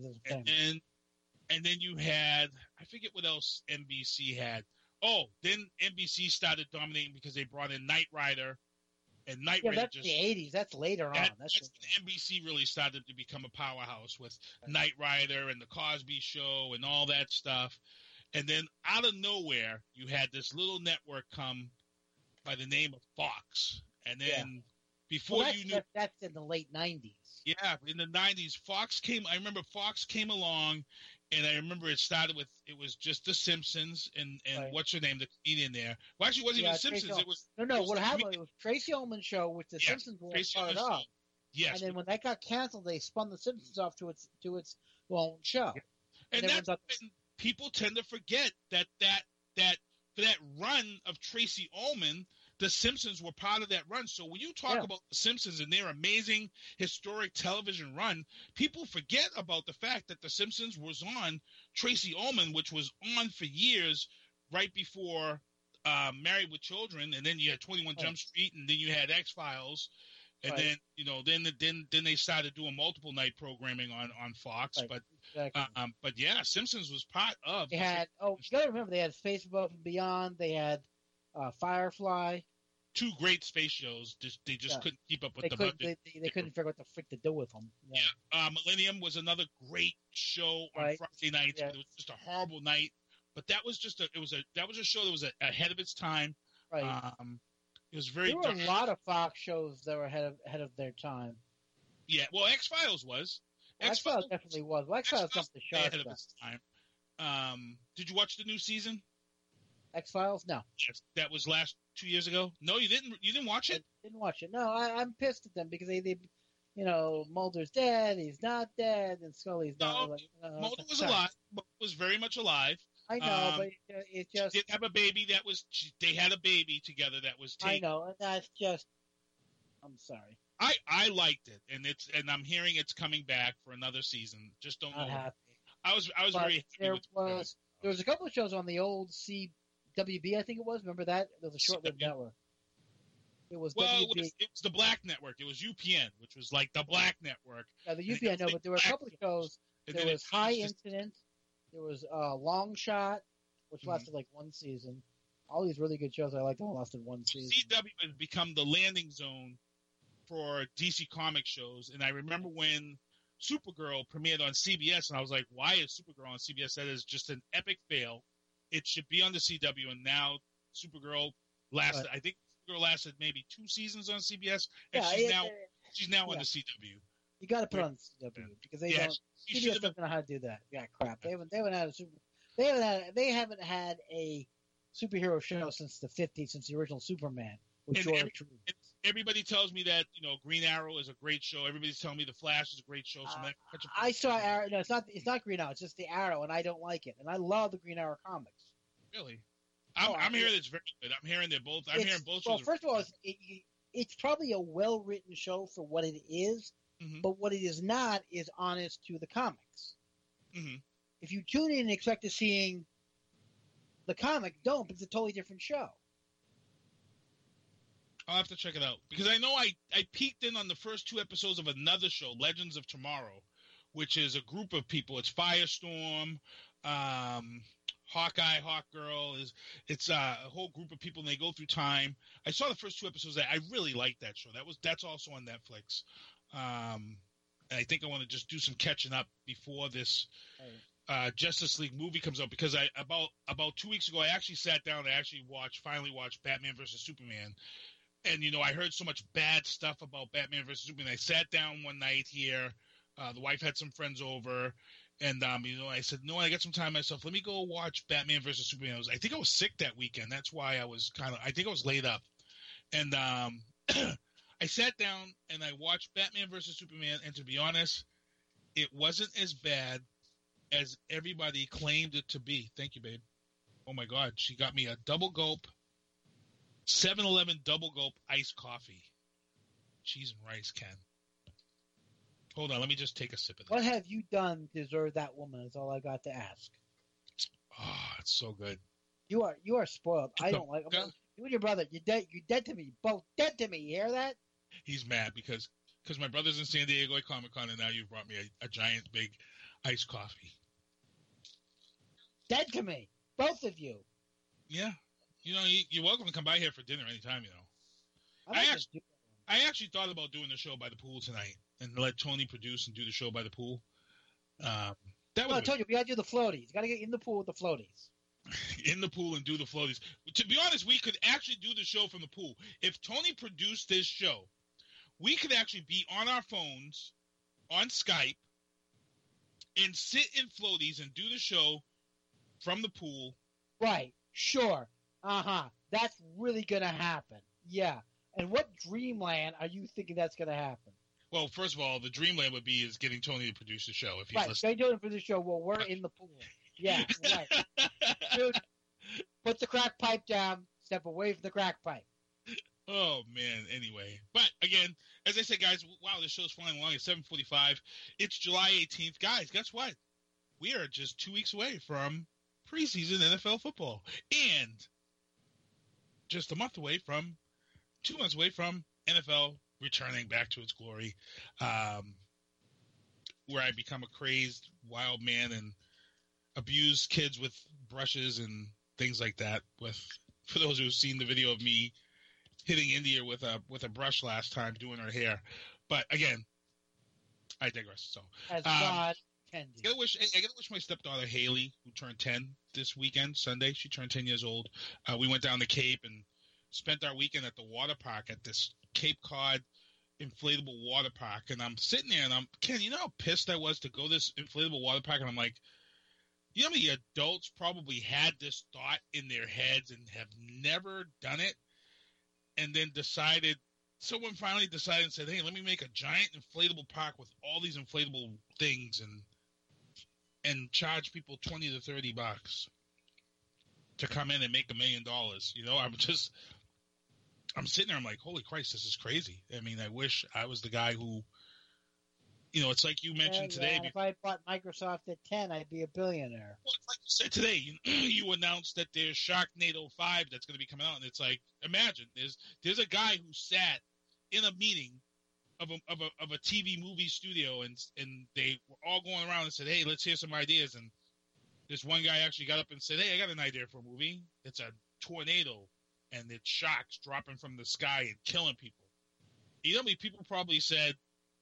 And then you had, I forget what else NBC had. Oh, then NBC started dominating because they brought in Knight Rider. And Knight Rider that's the 80s. That's later on. That's when NBC really started to become a powerhouse with Knight Rider and the Cosby Show and all that stuff. And then out of nowhere, you had this little network come by the name of Fox, and then before you knew, that's in the late 90s. Yeah, in the 90s, Fox came. I remember Fox came along, and I remember it started with it was just The Simpsons and what's her name, the comedian there. Well, actually, it wasn't even The Simpsons. It was what happened? It was Tracy Ullman show, which the Simpsons were started off. Yes, and then when that got canceled, they spun the Simpsons off to its own show. And that's people tend to forget that run of Tracy Ullman, The Simpsons were part of that run. So when you talk about The Simpsons and their amazing historic television run, people forget about the fact that The Simpsons was on Tracy Ullman, which was on for years right before Married with Children, and then you had 21 Jump Street, and then you had X-Files, and then then they started doing multiple night programming on Fox. Right. But yeah, Simpsons was part of. They had you gotta remember they had Space Above and Beyond. They had Firefly. Two great space shows. They just couldn't keep up with the budget. They couldn't figure out what the frick to do with them. Yeah. Millennium was another great show on Friday nights. But it was just a horrible night. But that was just a show that was ahead of its time. Right. It was very. There were a lot of Fox shows that were ahead of their time. Yeah. Well, X-Files was. X-Files definitely was. Well, X-Files jumped the shark ahead of its time. Did you watch the new season? X-Files? No. Yes, that was 2 years ago. No, you didn't. You didn't watch it. I didn't watch it. No, I'm pissed at them because they Mulder's dead. He's not dead, and Scully's not. Mulder was alive. Mulder was very much alive. I know, but it just she did have a baby. They had a baby together. That was taken. I know, and that's just. I'm sorry. I liked it, and I'm hearing it's coming back for another season. Just don't know. Happy. I was very happy there was a couple of shows on the old CWB, I think it was. Remember that? There was a short-lived network. It was WB. It was the Black Network. It was UPN, which was like the Black Network. Yeah, the UPN. No, but there were a couple of shows. There was High Incident. There was Long Shot, which lasted like one season. All these really good shows I liked all lasted one season. CW had become the landing zone for DC comic shows, and I remember when Supergirl premiered on CBS, and I was like, why is Supergirl on CBS? That is just an epic fail. It should be on the CW, and now Supergirl lasted, I think Supergirl lasted maybe 2 seasons on CBS, and she's now on the CW. You got to put on the CW because they don't. CBS doesn't know how to do that. Yeah, crap. They haven't had a superhero show since the 50s, since the original Superman with George. Everybody tells me that Green Arrow is a great show. Everybody's telling me The Flash is a great show. So I saw Arrow. No, it's not Green Arrow. It's just the Arrow, and I don't like it. And I love the Green Arrow comics. Really, I'm hearing it's very good. I'm hearing they're both. I'm hearing both. Well, first of all, it's probably a well-written show for what it is. Mm-hmm. But what it is not is honest to the comics. Mm-hmm. If you tune in and expect to seeing the comic, don't. It's a totally different show. I'll have to check it out because I know I peeked in on the first 2 episodes of another show, Legends of Tomorrow, which is a group of people. It's Firestorm, Hawkeye, Hawkgirl. It's a whole group of people, and they go through time. I saw the first 2 episodes. I really liked that show. That's also on Netflix. And I think I want to just do some catching up before this Justice League movie comes out because about 2 weeks ago I actually sat down and finally watched Batman vs Superman. And, I heard so much bad stuff about Batman vs. Superman. I sat down one night here. The wife had some friends over. And, I said, no, I got some time myself. Let me go watch Batman vs. Superman. I think I was sick that weekend. That's why I was I think I was laid up. And I sat down and I watched Batman vs. Superman. And to be honest, it wasn't as bad as everybody claimed it to be. Thank you, babe. Oh, my God. She got me a double gulp. 7-Eleven double gulp iced coffee. Cheese and rice, Ken. Hold on, let me just take a sip of that. What have you done to deserve that woman is all I got to ask. Oh, it's so good. You are spoiled. I don't like you and your brother, you're dead to me. Both dead to me. You hear that? He's mad because my brother's in San Diego at Comic-Con and now you've brought me a giant big iced coffee. Dead to me. Both of you. Yeah. You're welcome to come by here for dinner anytime, I actually thought about doing the show by the pool tonight and let Tony produce and do the show by the pool. I told you, we got to do the floaties. You got to get in the pool with the floaties. In the pool and do the floaties. To be honest, we could actually do the show from the pool. If Tony produced this show, we could actually be on our phones, on Skype, and sit in floaties and do the show from the pool. Right. Sure. That's really going to happen. Yeah. And what dreamland are you thinking that's going to happen? Well, first of all, the dreamland would be is getting Tony to produce the show. If he's listening. For the show. Well, we're in the pool. Yeah, right. Dude, put the crack pipe step away from the crack pipe. Oh man. Anyway, but again, as I said, guys, wow, this show's flying along at 7:45. It's July 18th, guys. Guess what? We are just 2 weeks away from preseason NFL football, and just a month away from, 2 months away from NFL returning back to its glory, where I become a crazed wild man and abuse kids with brushes and things like that. For those who've seen the video of me hitting India with a brush last time doing her hair, but again, I digress. So As God intended. I gotta wish my stepdaughter Haley, who turned 10 this weekend, Sunday. She turned 10 years old. We went down the Cape and spent our weekend at the water park at this Cape Cod inflatable water park. And I'm sitting there and Ken, you know how pissed I was to go to this inflatable water park? And I'm like, you know how many adults probably had this thought in their heads and have never done it? And then someone finally decided and said, hey, let me make a giant inflatable park with all these inflatable things and charge people $20 to $30 to come in and make $1 million. You know, I'm sitting there, I'm like, holy Christ, this is crazy. I mean, I wish I was the guy who, you know, it's like you mentioned today. If I bought Microsoft at 10, I'd be a billionaire. Well, it's like you said today. You announced that there's Sharknado 5 that's going to be coming out, and it's like, imagine there's a guy who sat in a meeting of a TV movie studio, and they were all going around and said, hey, let's hear some ideas. And this one guy actually got up and said, hey, I got an idea for a movie. It's a tornado, and it's sharks dropping from the sky and killing people. You know how many people probably said,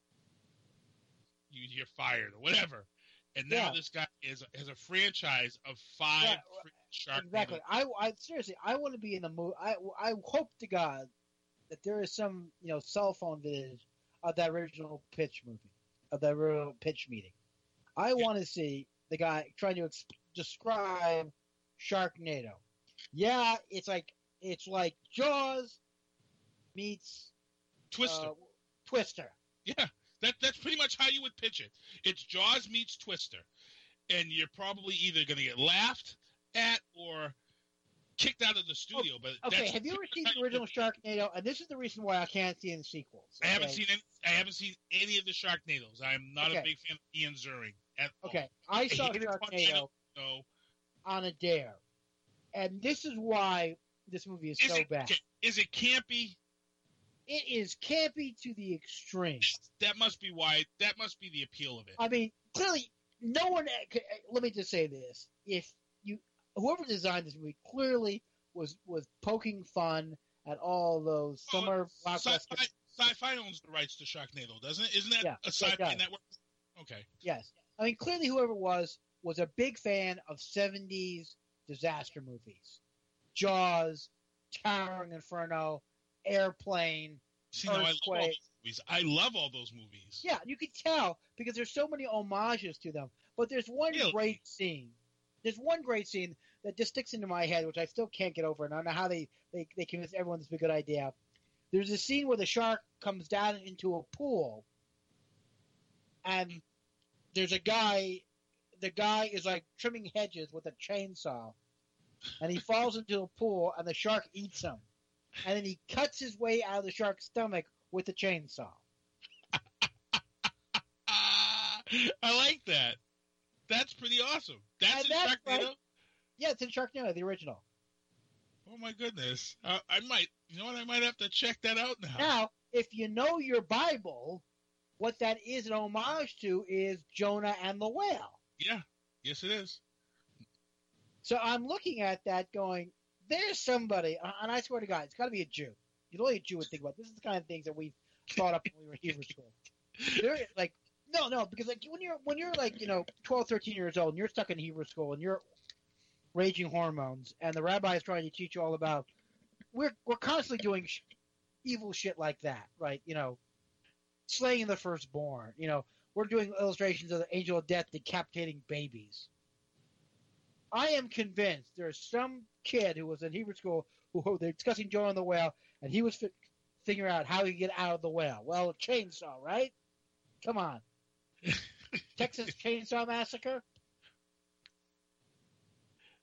you're fired or whatever. And now this guy has a franchise of 5 Sharknado. Exactly. I seriously, I want to be in the movie. I hope to God that there is some, cell phone footage of that original pitch movie, of that original pitch meeting. I want to see the guy trying to describe Sharknado. Yeah, it's like Jaws meets Twister. Yeah. That's pretty much how you would pitch it. It's Jaws meets Twister. And you're probably either going to get laughed at or kicked out of the studio. But okay, have you ever seen the original Sharknado? And this is the reason why I can't see any sequels. Okay? I haven't seen any of the Sharknados. I'm not a big fan of Ian Ziering at all. I saw Sharknado on a dare. And this is why this movie is so bad. Okay, is it campy? It is campy to the extreme. That must be why. That must be the appeal of it. I mean, clearly, no one. Let me just say this: whoever designed this movie clearly was poking fun at all those summer blockbusters. Sci-Fi owns the rights to Sharknado, doesn't it? Isn't that a Sci-Fi network? Okay. Yes, I mean, clearly, whoever was a big fan of '70s disaster movies, Jaws, Towering Inferno. Airplane, Earthquake. I love all those movies. Yeah, you can tell because there's so many homages to them. But there's one great scene. There's one great scene that just sticks into my head, which I still can't get over. And I don't know how they convince everyone this is a good idea. There's a scene where the shark comes down into a pool, and there's a guy. The guy is like trimming hedges with a chainsaw, and he falls into a pool, and the shark eats him. And then he cuts his way out of the shark's stomach with a chainsaw. I like that. That's pretty awesome. That's in Sharknado? Right. Yeah, it's in Sharknado, the original. Oh, my goodness. I might have to check that out now. Now, if you know your Bible, what that is an homage to is Jonah and the whale. Yeah. Yes, it is. So I'm looking at that going, there's somebody, and I swear to God, it's got to be a Jew. Only a Jew would think about this. Is the kind of things that we thought up when we were in Hebrew school. They're like, no, because like when you're like 12, 13 years old and you're stuck in Hebrew school and you're raging hormones and the rabbi is trying to teach you all about, we're constantly doing evil shit like that, right? Slaying the firstborn. We're doing illustrations of the angel of death decapitating babies. I am convinced there's some kid who was in Hebrew school who they're discussing Jonah and the whale, and he was figuring out how he could get out of the whale. Well, a chainsaw, right? Come on. Texas Chainsaw Massacre?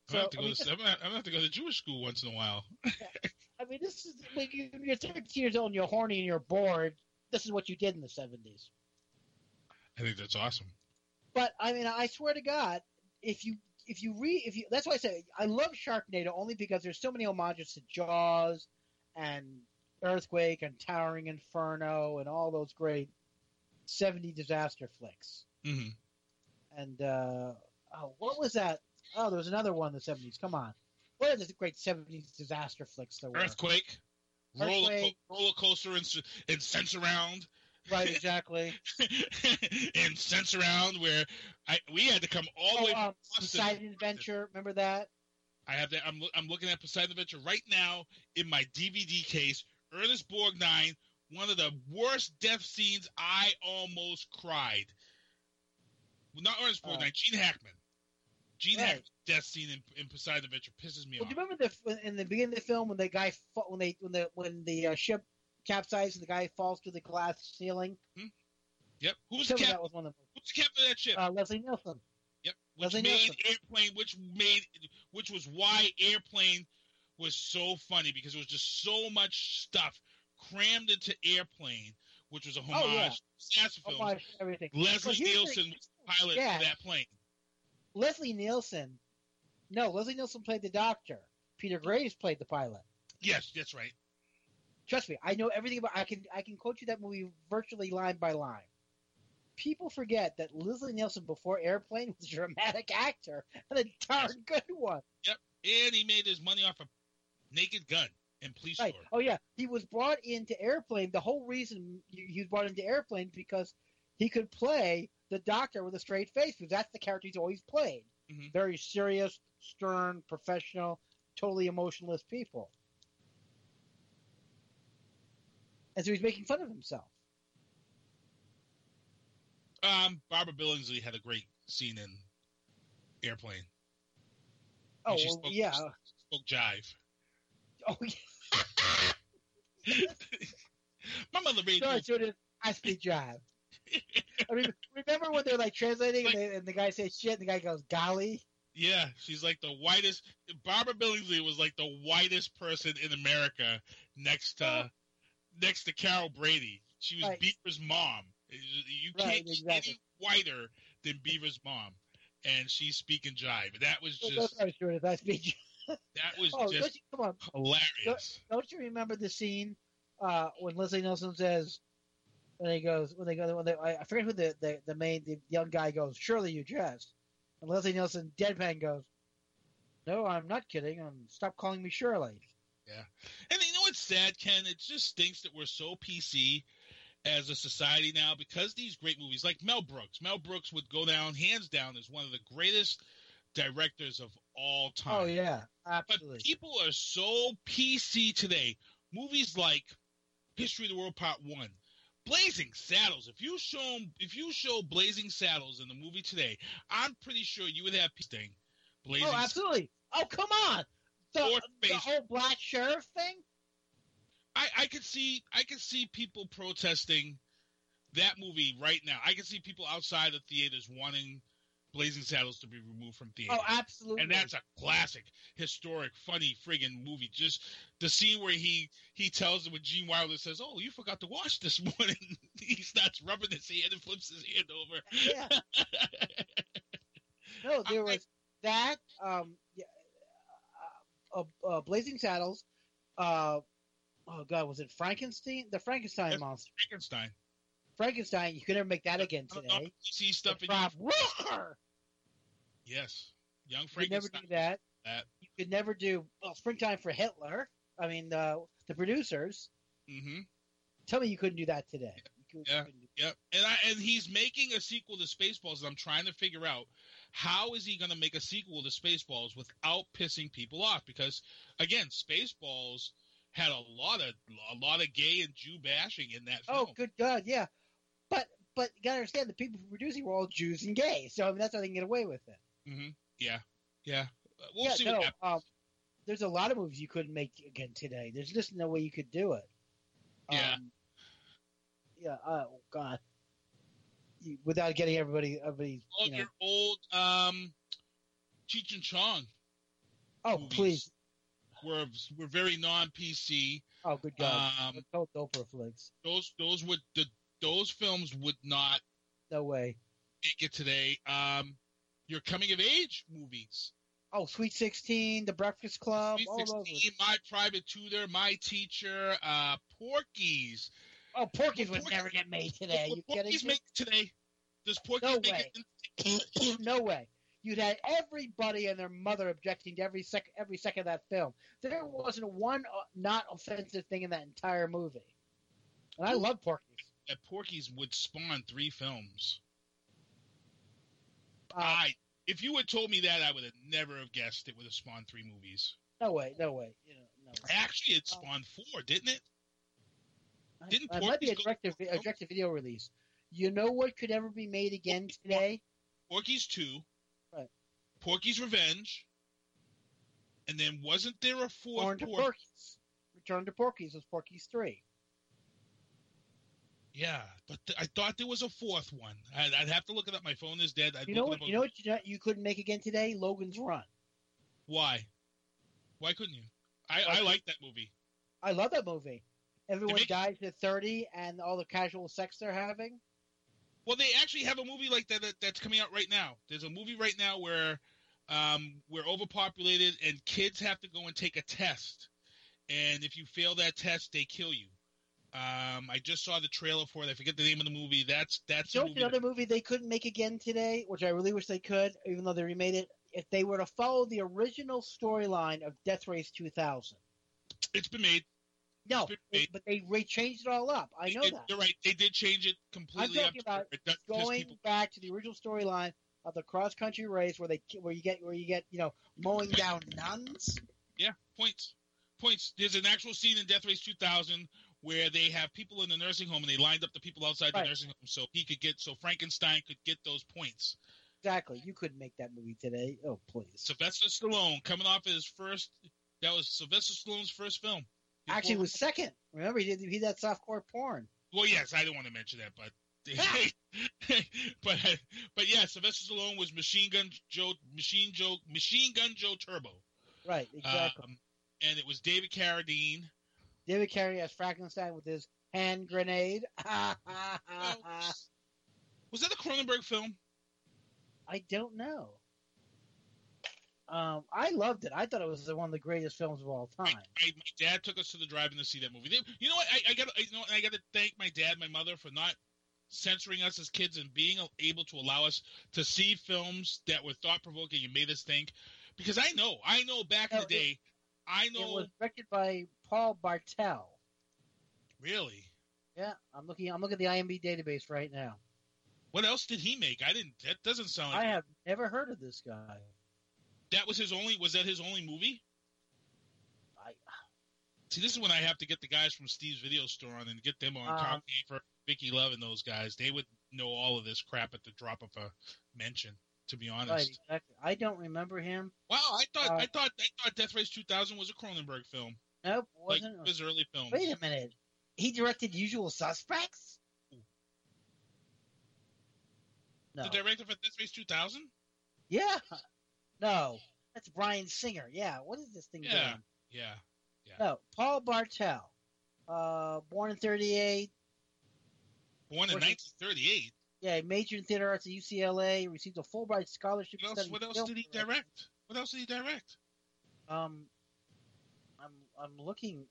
I'm gonna have to go to Jewish school once in a while. I mean, this is when you're 13 years old and you're horny and you're bored. This is what you did in the 70s. I think that's awesome. But I mean, I swear to God, if you that's why I say I love Sharknado only because there's so many homages to Jaws and Earthquake and Towering Inferno and all those great 70 disaster flicks. Mm-hmm. And what was that? Oh, there was another one in the 70s. Come on. What are the great 70s disaster flicks there were? Earthquake. Roller Coaster and Sense Around. Right, exactly. And Sense Around, where we had to come all the way from Poseidon Adventure. Remember that? I have that. I'm looking at Poseidon Adventure right now in my DVD case. Ernest Borgnine, one of the worst death scenes. I almost cried. Well, not Ernest Borgnine, Gene Hackman. Gene Hackman's death scene in Poseidon Adventure pisses me off. Do you remember in the beginning of the film when the guy when the ship capsized and the guy falls through the glass ceiling? Hmm? Yep. Who's the captain? Who's the captain of that ship? Leslie Nielsen. Yep. Which was why Airplane was so funny, because it was just so much stuff crammed into Airplane, which was a homage to disaster films. Everything. Leslie Nielsen was the pilot for that plane. Leslie Nielsen played the doctor. Peter Graves played the pilot. Yes, that's right. Trust me, I know everything about. I can quote you that movie virtually line by line. People forget that Leslie Nielsen before Airplane was a dramatic actor and a darn good one. Yep, and he made his money off a Naked Gun and Police Story. Oh yeah, he was brought into Airplane. The whole reason he was brought into Airplane because he could play the doctor with a straight face, because that's the character he's always played. Mm-hmm. Very serious, stern, professional, totally emotionless people. And so he's making fun of himself. Barbara Billingsley had a great scene in Airplane. Oh, spoke jive. Oh, yeah. My mother made me. I speak jive. I mean, remember when they're like translating and the guy says shit and the guy goes, golly? Yeah, she's like the whitest. Barbara Billingsley was like the whitest person in America next to Carol Brady. She was Beaver's mom. You can't get any whiter than Beaver's mom. And she's speaking jive. That was just... That was just hilarious. Don't you remember the scene when Leslie Nielsen says, I forget who the young guy goes, surely you jest. And Leslie Nielsen deadpan goes, no, I'm not kidding. Stop calling me Shirley. Yeah. And you know what's sad, Ken? It just stinks that we're so PC as a society now, because these great movies like Mel Brooks would go down, hands down, as one of the greatest directors of all time. Oh, yeah. Absolutely. But people are so PC today. Movies like History of the World Part 1, Blazing Saddles. If you show Blazing Saddles in the movie today, I'm pretty sure you would have Sting. Blazing absolutely. Oh, come on. The whole black sheriff thing? I could see people protesting that movie right now. I could see people outside of theaters wanting Blazing Saddles to be removed from theaters. Oh, absolutely. And that's a classic, historic, funny friggin' movie. Just the scene where he tells him when Gene Wilder says, "Oh, you forgot to wash this morning." He starts rubbing his hand and flips his hand over. Yeah. No, there was that. Blazing Saddles. Oh God, was it Frankenstein? The Frankenstein monster. Frankenstein. You could never make that again today. See stuff in Yes, young Frankenstein. You could never do that. You could never do Springtime for Hitler. I mean, the producers. Mm-hmm. Tell me you couldn't do that today. Yeah. And he's making a sequel to Spaceballs, and I'm trying to figure out how is he going to make a sequel to Spaceballs without pissing people off? Because again, Spaceballs had a lot of gay and Jew bashing in that film. Oh, good God, yeah. But you gotta understand, the people producing were all Jews and gays, so I mean that's how they can get away with it. Mm-hmm. Yeah. We'll see what happens. There's a lot of movies you couldn't make again today. There's just no way you could do it. Yeah. Oh God. Without getting everybody. Your old Cheech and Chong. Oh, movies please. were very non-PC. Oh, good God. Total Oprah flicks. Those films would not No way. make it today. Your coming of age movies. Oh, Sweet 16, The Breakfast Club, Sweet all 16, those. My Private Tutor, My Teacher, Porky's. Oh, Porky's would never get made today. You kidding Porky's me? make today? Does Porky's No make way. it? No way. You'd had everybody and their mother objecting to every second of that film. There wasn't one not offensive thing in that entire movie. And I love Porky's. That Porky's would spawn 3 films. If you had told me that, I would have never have guessed it would have spawned 3 movies. No way. You know, no. Actually, it spawned 4, didn't it? Didn't it might be a Porky's direct-to-video release. You know what could ever be made again today? Porky's 2. Right. Porky's Revenge. And then wasn't there a 4th Porky's? Return to Porky's was Porky's 3. Yeah, but I thought there was a 4th one. I'd have to look it up. My phone is dead. You know what you couldn't make again today? Logan's Run. Why? Why couldn't you? I like that movie. I love that movie. Everyone dies at 30 and all the casual sex they're having. Well, they actually have a movie like that's coming out right now. There's a movie right now where we're overpopulated and kids have to go and take a test. And if you fail that test, they kill you. I just saw the trailer for it. I forget the name of the movie. That's another movie they couldn't make again today, which I really wish they could, even though they remade it. If they were to follow the original storyline of Death Race 2000. It's been made. No, but they changed it all up. I know that. You're right. They did change it completely. I'm talking about going back to the original storyline of the cross-country race where you get mowing down nuns. Yeah, points. There's an actual scene in Death Race 2000 where they have people in the nursing home and they lined up the people outside the nursing home so Frankenstein could get those points. Exactly. You couldn't make that movie today. Oh, please. Sylvester Stallone coming off his first. That was Sylvester Stallone's first film. Actually, it was second. Remember, he did that softcore porn. Well, yes, I don't want to mention that, but yeah, Sylvester Stallone was Machine Gun Joe Turbo. Right, exactly. And it was David Carradine. David Carradine as Frankenstein with his hand grenade. Was that a Cronenberg film? I don't know. I loved it. I thought it was one of the greatest films of all time. My dad took us to the drive-in to see that movie. You know what? I got to thank my dad, and my mother for not censoring us as kids and being able to allow us to see films that were thought-provoking and made us think. Because I know back in the day, it was directed by Paul Bartel. Really? Yeah, I'm looking at the IMDb database right now. What else did he make? That doesn't sound like... I have never heard of this guy. Was that his only movie? See, this is when I have to get the guys from Steve's Video Store on and get them on. Tom Hafer, Vicky Love, and those guys. They would know all of this crap at the drop of a mention, to be honest. Right, exactly. I don't remember him. Wow, I thought Death Race 2000 was a Cronenberg film. Nope, wasn't. Like his early films. Wait a minute. He directed Usual Suspects? No. The director for Death Race 2000? Yeah. No. That's Bryan Singer. Yeah. What is this thing doing? Yeah. No. Paul Bartel. Born in 1938. Born in 1938? Yeah, he majored in theater arts at UCLA. Received a Fulbright scholarship. What else did he direct? I'm looking.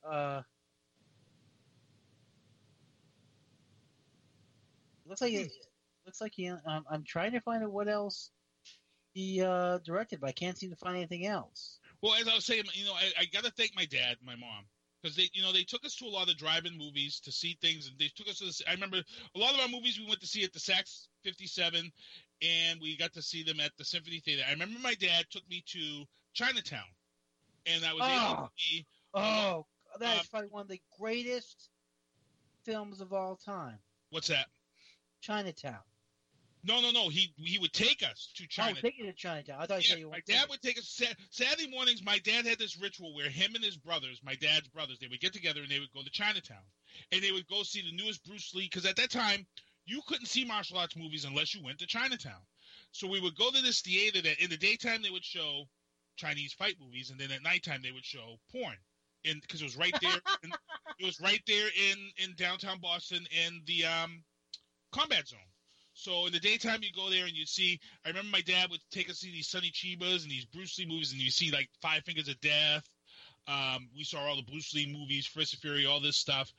Looks like he. I'm trying to find out what else he directed, but I can't seem to find anything else. Well, as I was saying, I got to thank my dad and my mom because they took us to a lot of drive-in movies to see things, and they took us to I remember a lot of our movies we went to see at the Saks 57, and we got to see them at the Symphony Theater. I remember my dad took me to Chinatown, and I was able to see. That is probably one of the greatest films of all time. What's that? Chinatown. No. He would take us to Chinatown. Oh, take you to Chinatown. I thought you said you my dad would take us. Saturday mornings, my dad had this ritual where him and his brothers, my dad's brothers, they would get together and they would go to Chinatown. And they would go see the newest Bruce Lee, because at that time, you couldn't see martial arts movies unless you went to Chinatown. So we would go to this theater that in the daytime they would show Chinese fight movies, and then at nighttime they would show porn, because it was right there. It was right there in downtown Boston in the combat zone. So in the daytime, you go there and you'd see. I remember my dad would take us to these Sonny Chibas and these Bruce Lee movies, and you see like Five Fingers of Death. We saw all the Bruce Lee movies, Fist of Fury, all this stuff.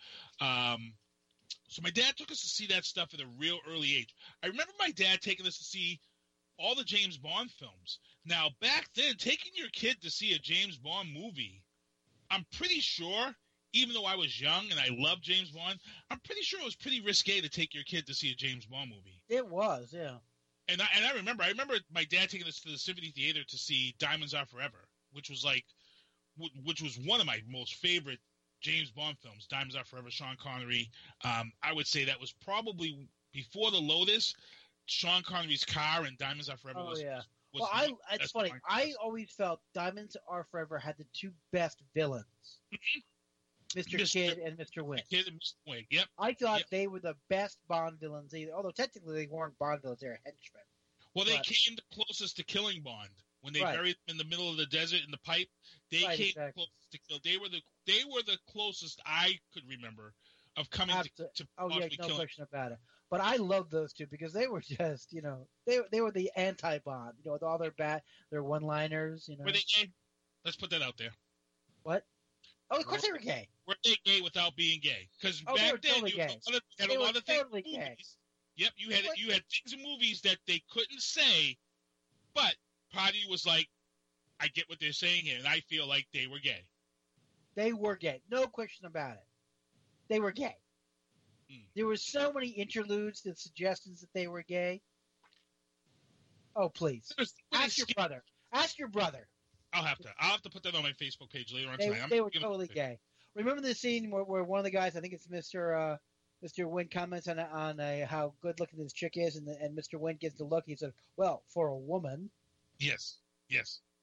So my dad took us to see that stuff at a real early age. I remember my dad taking us to see all the James Bond films. Now, back then, taking your kid to see a James Bond movie, I'm pretty sure, even though I was young and I loved James Bond, I'm pretty sure it was pretty risque to take your kid to see a James Bond movie. It was, yeah. And I remember my dad taking us to the Symphony Theater to see Diamonds Are Forever, which was one of my most favorite James Bond films. Diamonds Are Forever, Sean Connery. I would say that was probably before The Lotus. Sean Connery's car and Diamonds Are Forever was. Yeah. It's funny. I always felt Diamonds Are Forever had the two best villains, Mr. Kidd and Mr. Wing. Kidd and Mr. Wing. Yep. I thought they were the best Bond villains either. Although technically they weren't Bond villains; they were henchmen. Well, they came the closest to killing Bond when they buried him in the middle of the desert in the pipe. They came closest to kill. They were the closest I could remember of coming to possibly no killing. question about it. But I loved those two because they were just, they were the anti-Bond, with all their one-liners, Were they gay? Let's put that out there. What? Oh, of course they were gay. Were they gay without being gay? Because back then totally you had a lot of things. Totally gay. Yep, you had things in movies that they couldn't say, but Party was like, I get what they're saying here, and I feel like they were gay. They were gay, no question about it. They were gay. There were so many interludes that suggestions that they were gay. Oh, please. Ask your brother. Ask your brother. I'll have to put that on my Facebook page later on tonight. They were totally gay. Remember the scene where one of the guys, I think it's Mr. Wynn, comments on how good looking this chick is, and Mr. Wynn gives the look. He said, "Well, for a woman." Yes. Yep.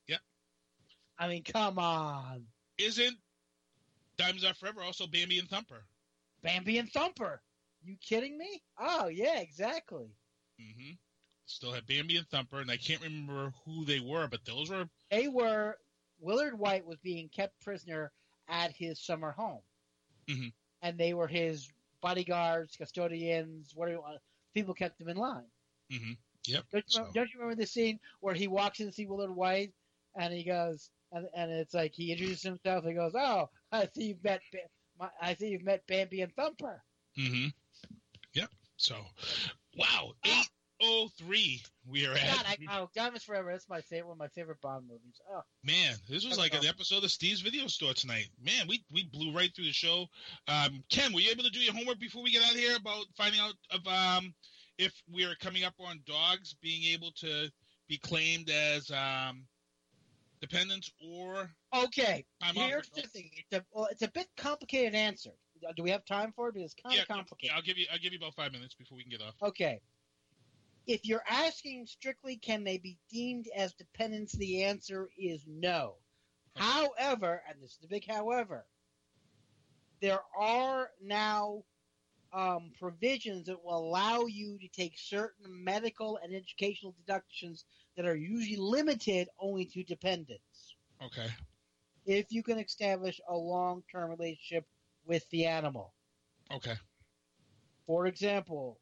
I mean, come on. Isn't Diamonds Are Forever also Bambi and Thumper? Bambi and Thumper. You kidding me? Oh, yeah, exactly. Mm-hmm. Still had Bambi and Thumper, and I can't remember who they were, but those were... They were... Willard White was being kept prisoner at his summer home. Mm-hmm. And they were his bodyguards, custodians, whatever. People kept him in line. Mm-hmm. Yep. Don't you remember the scene where he walks in to see Willard White, and he goes... And it's like he introduces himself, and he goes, "Oh, I see you've met Bambi and Thumper." Mm-hmm. Yep. So, wow, 8:03 we are at. Diamonds Forever. That's my favorite. One of my favorite Bond movies. Oh man, this was like an episode of Steve's Video Store tonight. Man, we blew right through the show. Ken, were you able to do your homework before we get out of here about finding out if we are coming up on dogs being able to be claimed as dependents or here's the thing. It's a bit complicated answer. Do we have time for it? Because it's kind of complicated. I'll give you about 5 minutes before we can get off. Okay. If you're asking strictly can they be deemed as dependents, the answer is no. Okay. However, and this is the big however, there are now provisions that will allow you to take certain medical and educational deductions that are usually limited only to dependents. Okay. If you can establish a long-term relationship with the animal. Okay. For example,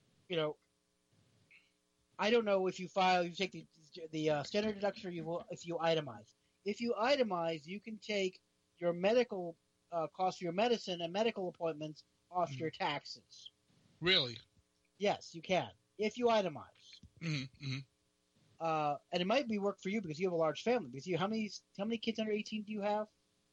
I don't know if you take the standard deduction or if you itemize. If you itemize, you can take your medical cost of your medicine and medical appointments off your taxes. Really? Yes, you can. If you itemize. Mm-hmm. Mm-hmm. And it might be work for you because you have a large family. Because how many kids under 18 do you have?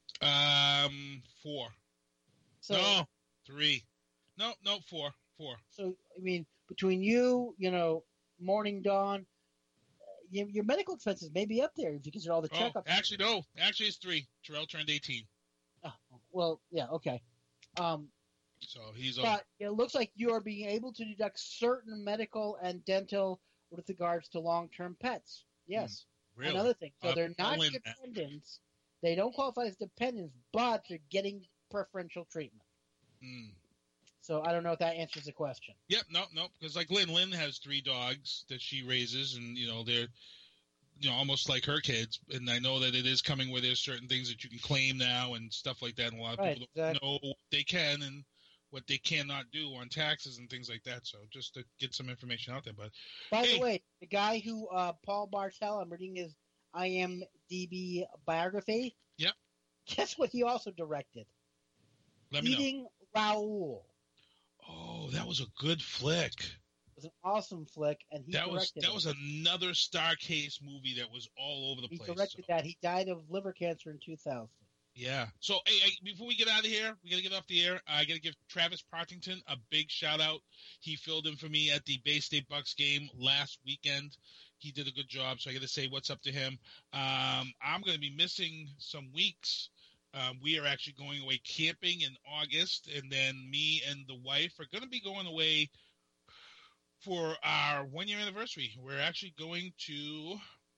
4. So, no, 3. No, 4. So I mean, between you, Morning Dawn, your medical expenses may be up there if you consider all the checkups. Actually, no. Actually, it's 3. Terrell turned 18. Oh, well, yeah, okay. So he's. But it looks like you are being able to deduct certain medical and dental with regards to long-term pets. Yes. Really? Another thing. So they're not dependents. They don't qualify as dependents, but they're getting preferential treatment. Mm. So I don't know if that answers the question. Yep. No. Because like Lynn has 3 dogs that she raises, and almost like her kids. And I know that it is coming where there's certain things that you can claim now and stuff like that. And a lot of people don't know what they can and what they cannot do on taxes and things like that. So just to get some information out there. But by the way, the guy who Paul Bartel, I'm reading his IMDb biography. Yep. Guess what? He also directed. Let me know. Eating Raoul. Oh, that was a good flick. It was an awesome flick, and he directed that was another Starcase movie that was all over the place. He directed that. He died of liver cancer in 2000. Yeah. So, hey, before we get out of here, we got to get off the air. I got to give Travis Partington a big shout-out. He filled in for me at the Bay State Bucks game last weekend. He did a good job, so I got to say what's up to him. I'm going to be missing some weeks. We are actually going away camping in August, and then me and the wife are going to be going away for our one-year anniversary. We're actually going to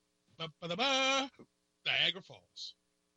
Niagara Falls.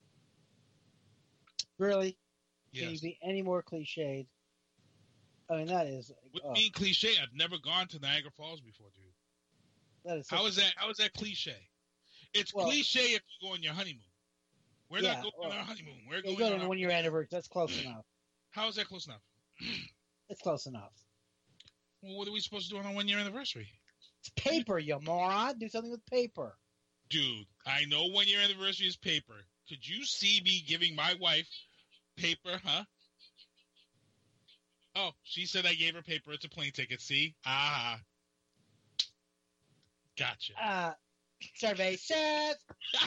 Really? Yes. Can you be any more cliched? I mean, that is... With being cliche, I've never gone to Niagara Falls before, dude. That is How is that cliche? It's cliche if you go on your honeymoon. We're not going on our honeymoon. We're going on 1 year anniversary. That's close enough. How is that close enough? It's close enough. Well, what are we supposed to do on our 1 year anniversary? It's paper, you moron. Do something with paper. Dude, I know 1 year anniversary is paper. Could you see me giving my wife paper, huh? Oh, she said I gave her paper. It's a plane ticket. See? Ah. Gotcha. Survey says.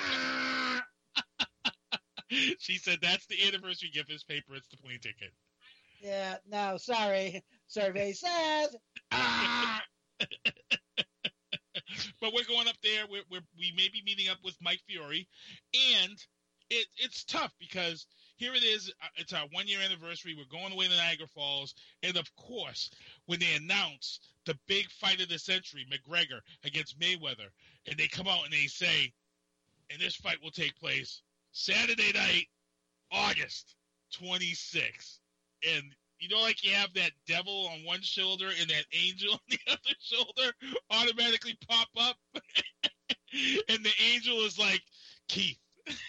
She said that's the anniversary gift is paper. It's the plane ticket. Yeah, no, sorry. Survey says. But we're going up there. We may be meeting up with Mike Fiore. And it's tough because here it is. It's our 1 year anniversary. We're going away to Niagara Falls. And, of course, when they announce the big fight of the century, McGregor against Mayweather, and they come out and they say, and this fight will take place Saturday night, August 26th. And, like you have that devil on one shoulder and that angel on the other shoulder automatically pop up. And the angel is like, Keith.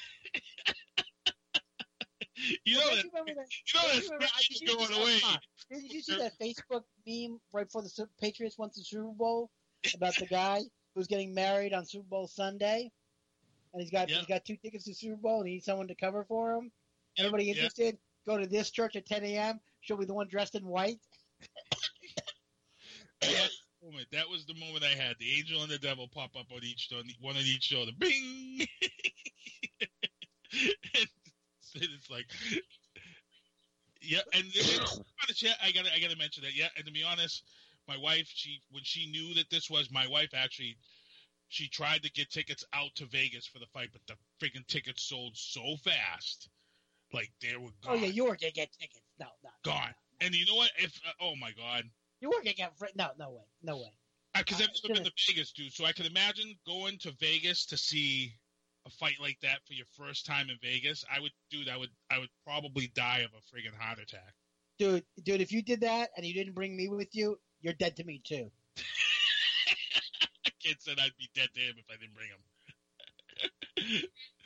That's going away. Did you see that Facebook meme right before the Patriots went to the Super Bowl about the guy who's getting married on Super Bowl Sunday? And he's got 2 tickets to the Super Bowl and he needs someone to cover for him. Anybody interested? Go to this church at 10 a.m. She'll be the one dressed in white. That was the moment I had. The angel and the devil pop up on one on each shoulder. Bing! And it's like, yeah. And I gotta mention that. Yeah, and to be honest, my wife, when she knew that this was my wife, actually. She tried to get tickets out to Vegas for the fight, but the freaking tickets sold so fast. Like, they were gone. Oh, yeah, you were going to get tickets. No. Gone. And you know what? Oh, my God. You were going to get – no way. Because I've never been to Vegas, dude. So I can imagine going to Vegas to see a fight like that for your first time in Vegas. I would probably die of a friggin' heart attack. Dude, if you did that and you didn't bring me with you, you're dead to me, too. Kid said I'd be dead to him if I didn't bring him.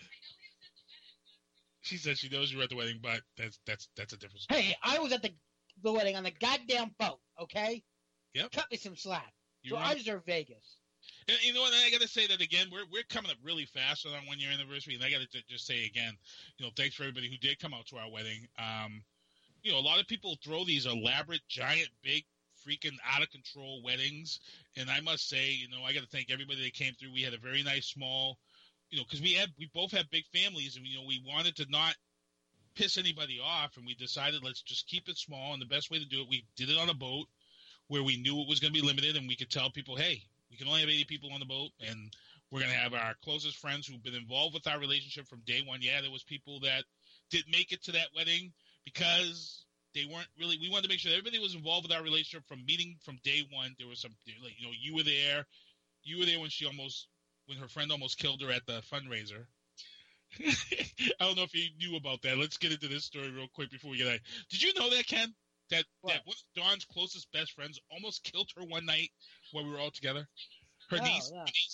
She said she knows you were at the wedding, but that's a different story. Hey, I was at the wedding on the goddamn boat, okay? Yep. Cut me some slack. You're so right. I deserve Vegas. And you know what? I got to say that again. We're coming up really fast on our 1 year anniversary, and I got to just say again, thanks for everybody who did come out to our wedding. A lot of people throw these elaborate, giant, big, freaking out of control weddings, and I must say, I got to thank everybody that came through. We had a very nice small, because we both have big families, and we wanted to not piss anybody off, and we decided let's just keep it small. And the best way to do it, we did it on a boat where we knew it was going to be limited, and we could tell people, hey, we can only have 80 people on the boat, and we're going to have our closest friends who've been involved with our relationship from day one. Yeah, there was people that didn't make it to that wedding because they weren't really – we wanted to make sure everybody was involved with our relationship from meeting from day one. There was some – you were there. You were there when her friend almost killed her at the fundraiser. I don't know if you knew about that. Let's get into this story real quick before we get out. Did you know that, Ken? That one of Dawn's closest best friends almost killed her one night while we were all together. Her niece.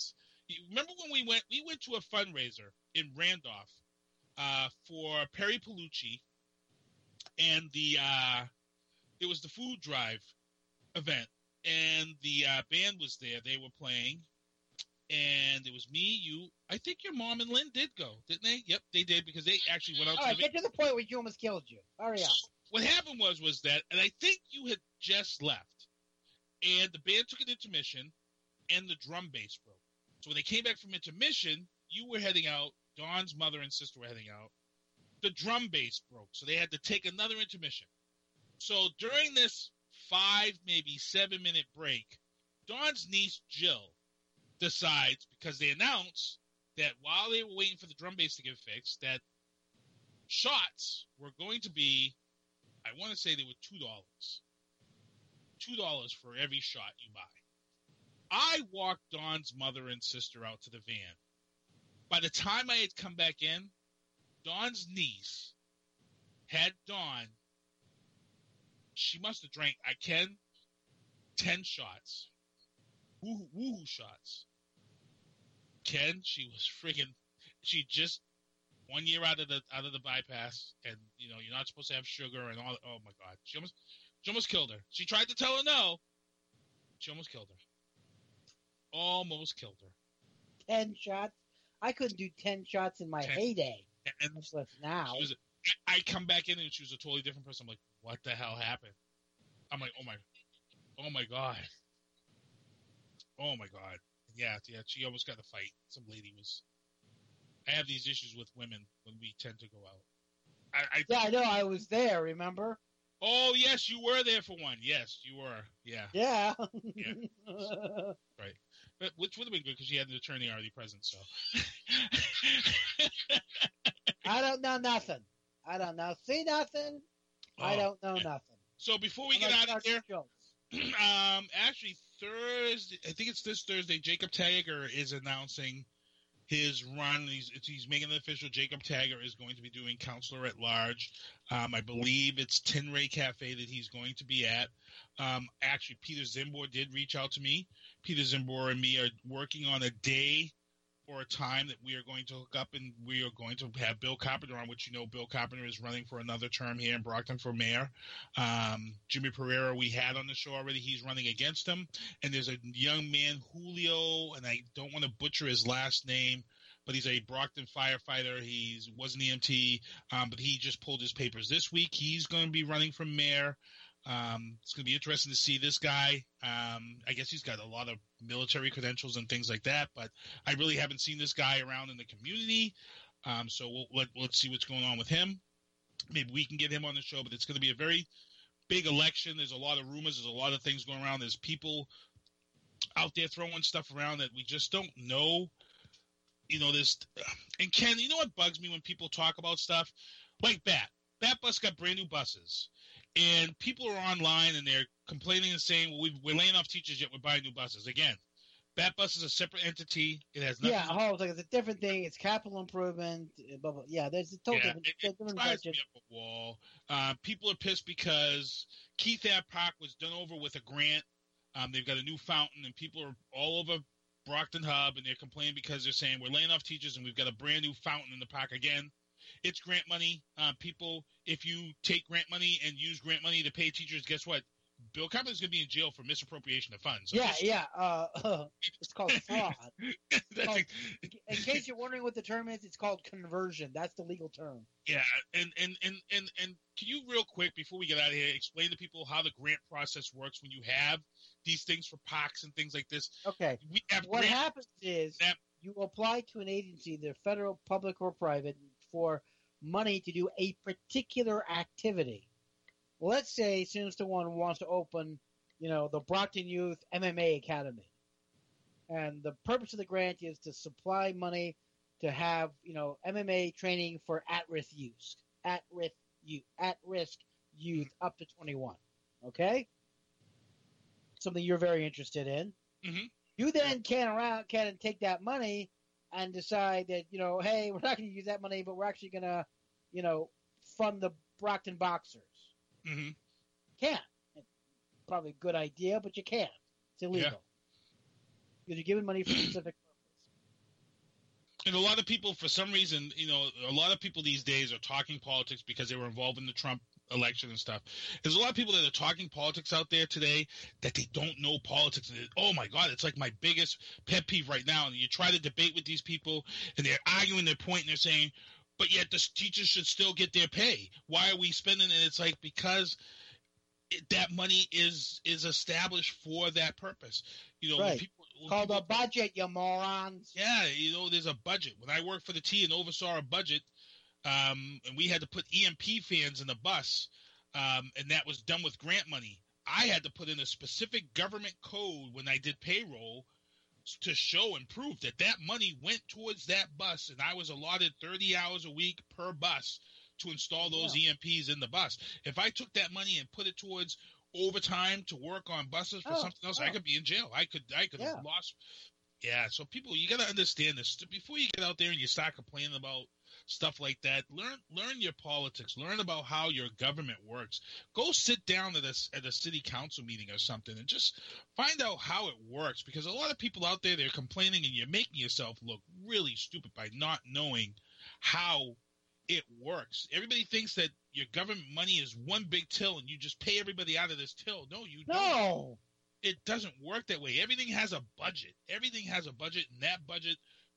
remember when we went to a fundraiser in Randolph for Perry Palucci, and it was the food drive event, and the band was there. They were playing, and it was me, you. I think your mom and Lynn did go, didn't they? Yep, they did, because they actually went out. All right, get to the point where you almost killed you. Hurry up. What happened was that, and I think you had just left, and the band took an intermission, and the drum bass broke. So when they came back from intermission, you were heading out. Dawn's mother and sister were heading out. The drum bass broke, so they had to take another intermission. So during this 5, maybe 7-minute break, Dawn's niece Jill decides, because they announced that while they were waiting for the drum bass to get fixed, that shots were going to be, I want to say they were $2. $2 for every shot you buy. I walked Dawn's mother and sister out to the van. By the time I had come back in, Dawn's niece had Dawn. She must have drank, 10 shots. Woohoo shots. Ken, she was friggin'. She just 1 year out of the bypass, and you're not supposed to have sugar and all. Oh my God, she almost killed her. She tried to tell her no. She almost killed her. Almost killed her. 10 shots. I couldn't do 10 shots in my heyday. And much less now. I come back in and she was a totally different person. I'm like, what the hell happened? I'm like, oh my God. Oh my God. Yeah, she almost got in a fight. Some lady was. I have these issues with women when we tend to go out. I know. I was there, remember? Oh, yes, you were there for one. Yes, you were. Yeah. Yeah. Right. Which would have been good because she had an attorney already present, so. I don't know nothing. I don't know. See nothing. I don't know nothing. So before we get out of here, actually Thursday, I think it's this Thursday, Jacob Tager is announcing his run. He's making it official. Jacob Tager is going to be doing Counselor at Large. I believe it's Tinray Cafe that he's going to be at. Actually, Peter Zimbor did reach out to me. Peter Zimbor and me are working on a day or a time that we are going to hook up, and we are going to have Bill Carpenter on, which Bill Carpenter is running for another term here in Brockton for mayor. Jimmy Pereira we had on the show already. He's running against him. And there's a young man, Julio, and I don't want to butcher his last name, but he's a Brockton firefighter. He was an EMT, but he just pulled his papers this week. He's going to be running for mayor. It's going to be interesting to see this guy. I guess he's got a lot of military credentials and things like that, but I really haven't seen this guy around in the community. So let's see what's going on with him. Maybe we can get him on the show, but it's going to be a very big election. There's a lot of rumors. There's a lot of things going around. There's people out there throwing stuff around that we just don't know. And Ken, you know what bugs me when people talk about stuff? Like Bat Bus got brand new buses. And people are online and they're complaining and saying, well, we're laying off teachers yet we're buying new buses. Again, Bat Bus is a separate entity. It has nothing. Yeah, it's a different thing. It's capital improvement. Blah, blah. Yeah, there's a total different. It drives me up a wall. People are pissed because Keith Ave Park was done over with a grant. They've got a new fountain, and people are all over Brockton Hub, and they're complaining because they're saying we're laying off teachers and we've got a brand new fountain in the park again. It's grant money. People, if you take grant money and use grant money to pay teachers, guess what? Bill Carpenter's going to be in jail for misappropriation of funds. So it's called fraud. In case you're wondering what the term is, it's called conversion. That's the legal term. Yeah, and can you real quick before we get out of here explain to people how the grant process works when you have these things for parks and things like this? Okay. What happens is you apply to an agency, either federal, public, or private, for money to do a particular activity. Let's say Sinister One wants to open, the Brockton Youth MMA Academy. And the purpose of the grant is to supply money to have, MMA training for at-risk youth up to 21. Okay? Something you're very interested in. Mm-hmm. You then can take that money and decide that, hey, we're not going to use that money, but we're actually going to, fund the Brockton Boxers. Mm-hmm. Can't. It's probably a good idea, but you can't. It's illegal. Yeah. Because you're giving money for a specific purpose. And a lot of people, for some reason, a lot of people these days are talking politics because they were involved in the Trump election and stuff. There's a lot of people that are talking politics out there today that they don't know politics. And oh my God, it's like my biggest pet peeve right now. And you try to debate with these people and they're arguing their point and they're saying, but yet the teachers should still get their pay. Why are we spending it? It's like, because that money is established for that purpose. Right. Called a budget, you morons. Yeah, there's a budget. When I worked for the T and oversaw a budget, and we had to put EMP fans in the bus, and that was done with grant money. I had to put in a specific government code when I did payroll to show and prove that money went towards that bus, and I was allotted 30 hours a week per bus to install those EMPs in the bus. If I took that money and put it towards overtime to work on buses for something else, I could be in jail. I could have lost. Yeah, so people, you got to understand this. Before you get out there and you start complaining about stuff like that, learn your politics. Learn about how your government works. Go sit down at a city council meeting or something and just find out how it works, because a lot of people out there, they're complaining and you're making yourself look really stupid by not knowing how it works. Everybody thinks that your government money is one big till and you just pay everybody out of this till. No, you don't. No. It doesn't work that way. Everything has a budget. Everything has a budget, and that budget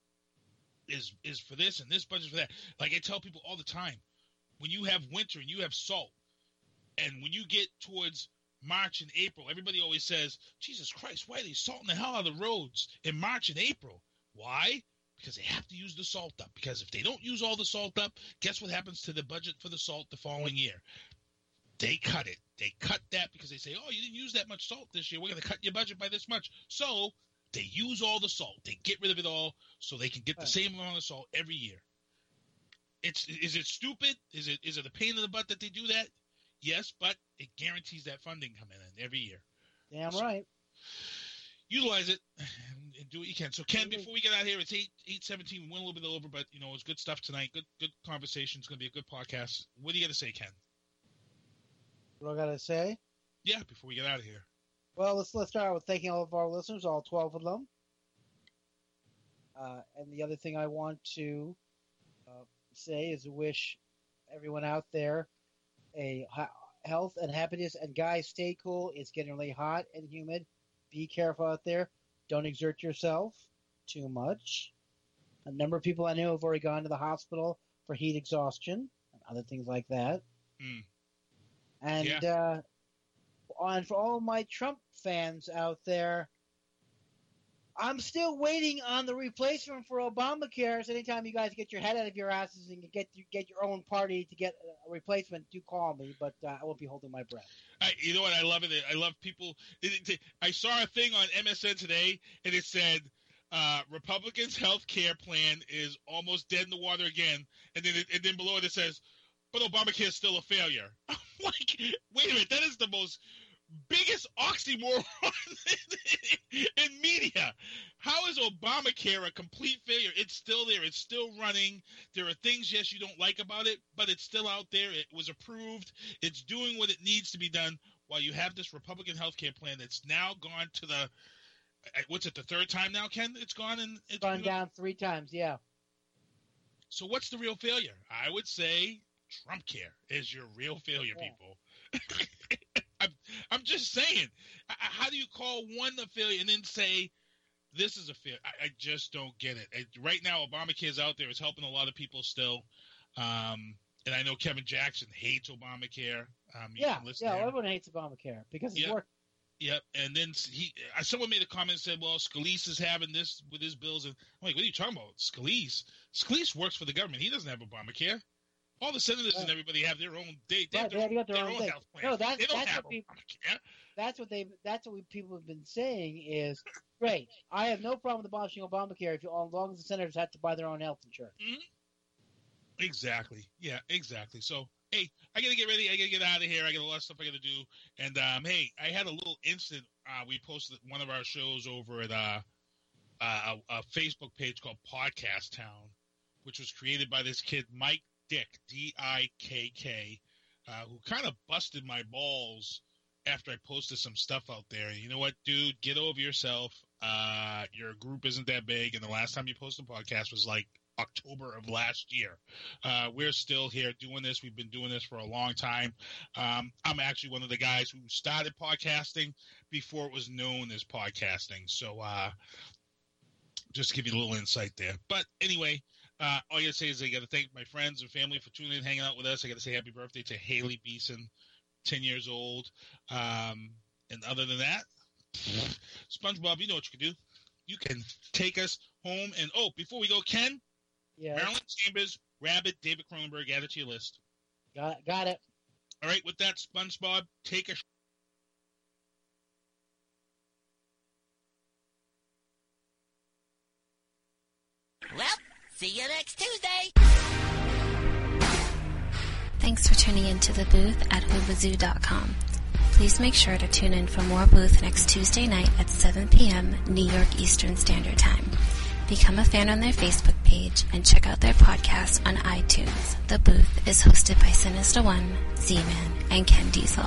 is for this and this budget for that. Like I tell people all the time, when you have winter and you have salt, and when you get towards March and April, everybody always says, Jesus Christ, why are they salting the hell out of the roads in March and April? Why? Because they have to use the salt up. Because if they don't use all the salt up, guess what happens to the budget for the salt the following year? They cut it. They cut that because they say, oh, you didn't use that much salt this year. We're going to cut your budget by this much. So they use all the salt. They get rid of it all so they can get the same amount of salt every year. Is it stupid? Is it a pain in the butt that they do that? Yes, but it guarantees that funding coming in every year. Damn right. Utilize it and do what you can. So, Ken, before we get out of here, it's 8:17. We went a little bit over, but, it was good stuff tonight. Good conversation. It's going to be a good podcast. What do you got to say, Ken? What I got to say? Yeah, before we get out of here. Well, let's start with thanking all of our listeners, all 12 of them. And the other thing I want to say is wish everyone out there a health and happiness. And guys, stay cool. It's getting really hot and humid. Be careful out there. Don't exert yourself too much. A number of people I know have already gone to the hospital for heat exhaustion and other things like that. And and for all my Trump fans out there, I'm still waiting on the replacement for Obamacare. So anytime you guys get your head out of your asses and get your own party to get a replacement, do call me. But I won't be holding my breath. You know what? I love it. I love people. I saw a thing on MSN today, and it said, Republicans' health care plan is almost dead in the water again. And then below it says, but Obamacare is still a failure. I'm like, wait a minute. That is the most biggest oxymoron in media. How is Obamacare a complete failure? It's still there. It's still running. There are things, yes, you don't like about it, but it's still out there. It was approved. It's doing what it needs to be done, while you have this Republican health care plan that's now gone to the what's it, the third time now, Ken? It's gone and it's gone down 3 times, yeah. So what's the real failure? I would say Trump care is your real failure, people. I'm just saying. How do you call one a failure and then say this is a failure? I just don't get it. Right now, Obamacare is out there. It's helping a lot of people still. And I know Kevin Jackson hates Obamacare. Everyone hates Obamacare because it's working. Yep, and then someone made a comment and said, well, Scalise is having this with his bills. And I'm like, what are you talking about? Scalise works for the government. He doesn't have Obamacare. All the senators and everybody have their own date. They got their own health plan. No, that's what people have been saying is, great, I have no problem with abolishing Obamacare as long as the senators have to buy their own health insurance. Mm-hmm. Exactly. Yeah, exactly. So, hey, I got to get ready. I got to get out of here. I got a lot of stuff I got to do. And, hey, I had a little incident. We posted one of our shows over at a Facebook page called Podcast Town, which was created by this kid, Mike Dick, D-I-K-K, who kind of busted my balls after I posted some stuff out there. You know what, dude? Get over yourself. Your group isn't that big, and the last time you posted a podcast was like October of last year. We're still here doing this. We've been doing this for a long time. I'm actually one of the guys who started podcasting before it was known as podcasting. So just to give you a little insight there. But anyway, all I got to say is I got to thank my friends and family for tuning in, hanging out with us. I got to say happy birthday to Haley Beeson, 10 years old. And other than that, SpongeBob, you know what you can do. You can take us home. And, before we go, Ken, Marilyn Chambers, Rabbit, David Cronenberg, add it to your list. Got it. All right, with that, SpongeBob, take a Well, see you next Tuesday. Thanks for tuning in to the booth at hoobazoo.com. Please make sure to tune in for more booth next Tuesday night at 7 p.m. New York Eastern Standard Time. Become a fan on their Facebook page and check out their podcast on iTunes. The Booth is hosted by Sinister One, Z-Man, and Ken Diesel.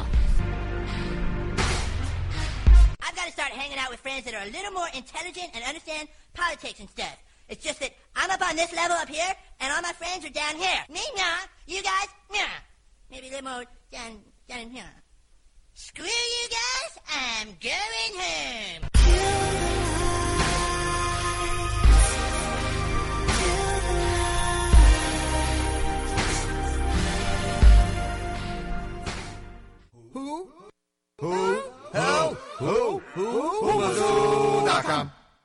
I've got to start hanging out with friends that are a little more intelligent and understand politics and stuff. It's just that I'm up on this level up here, and all my friends are down here. Me, nah. You guys, nah. Maybe a little more down in here. Screw you guys, I'm going home. Hoobazoo.com.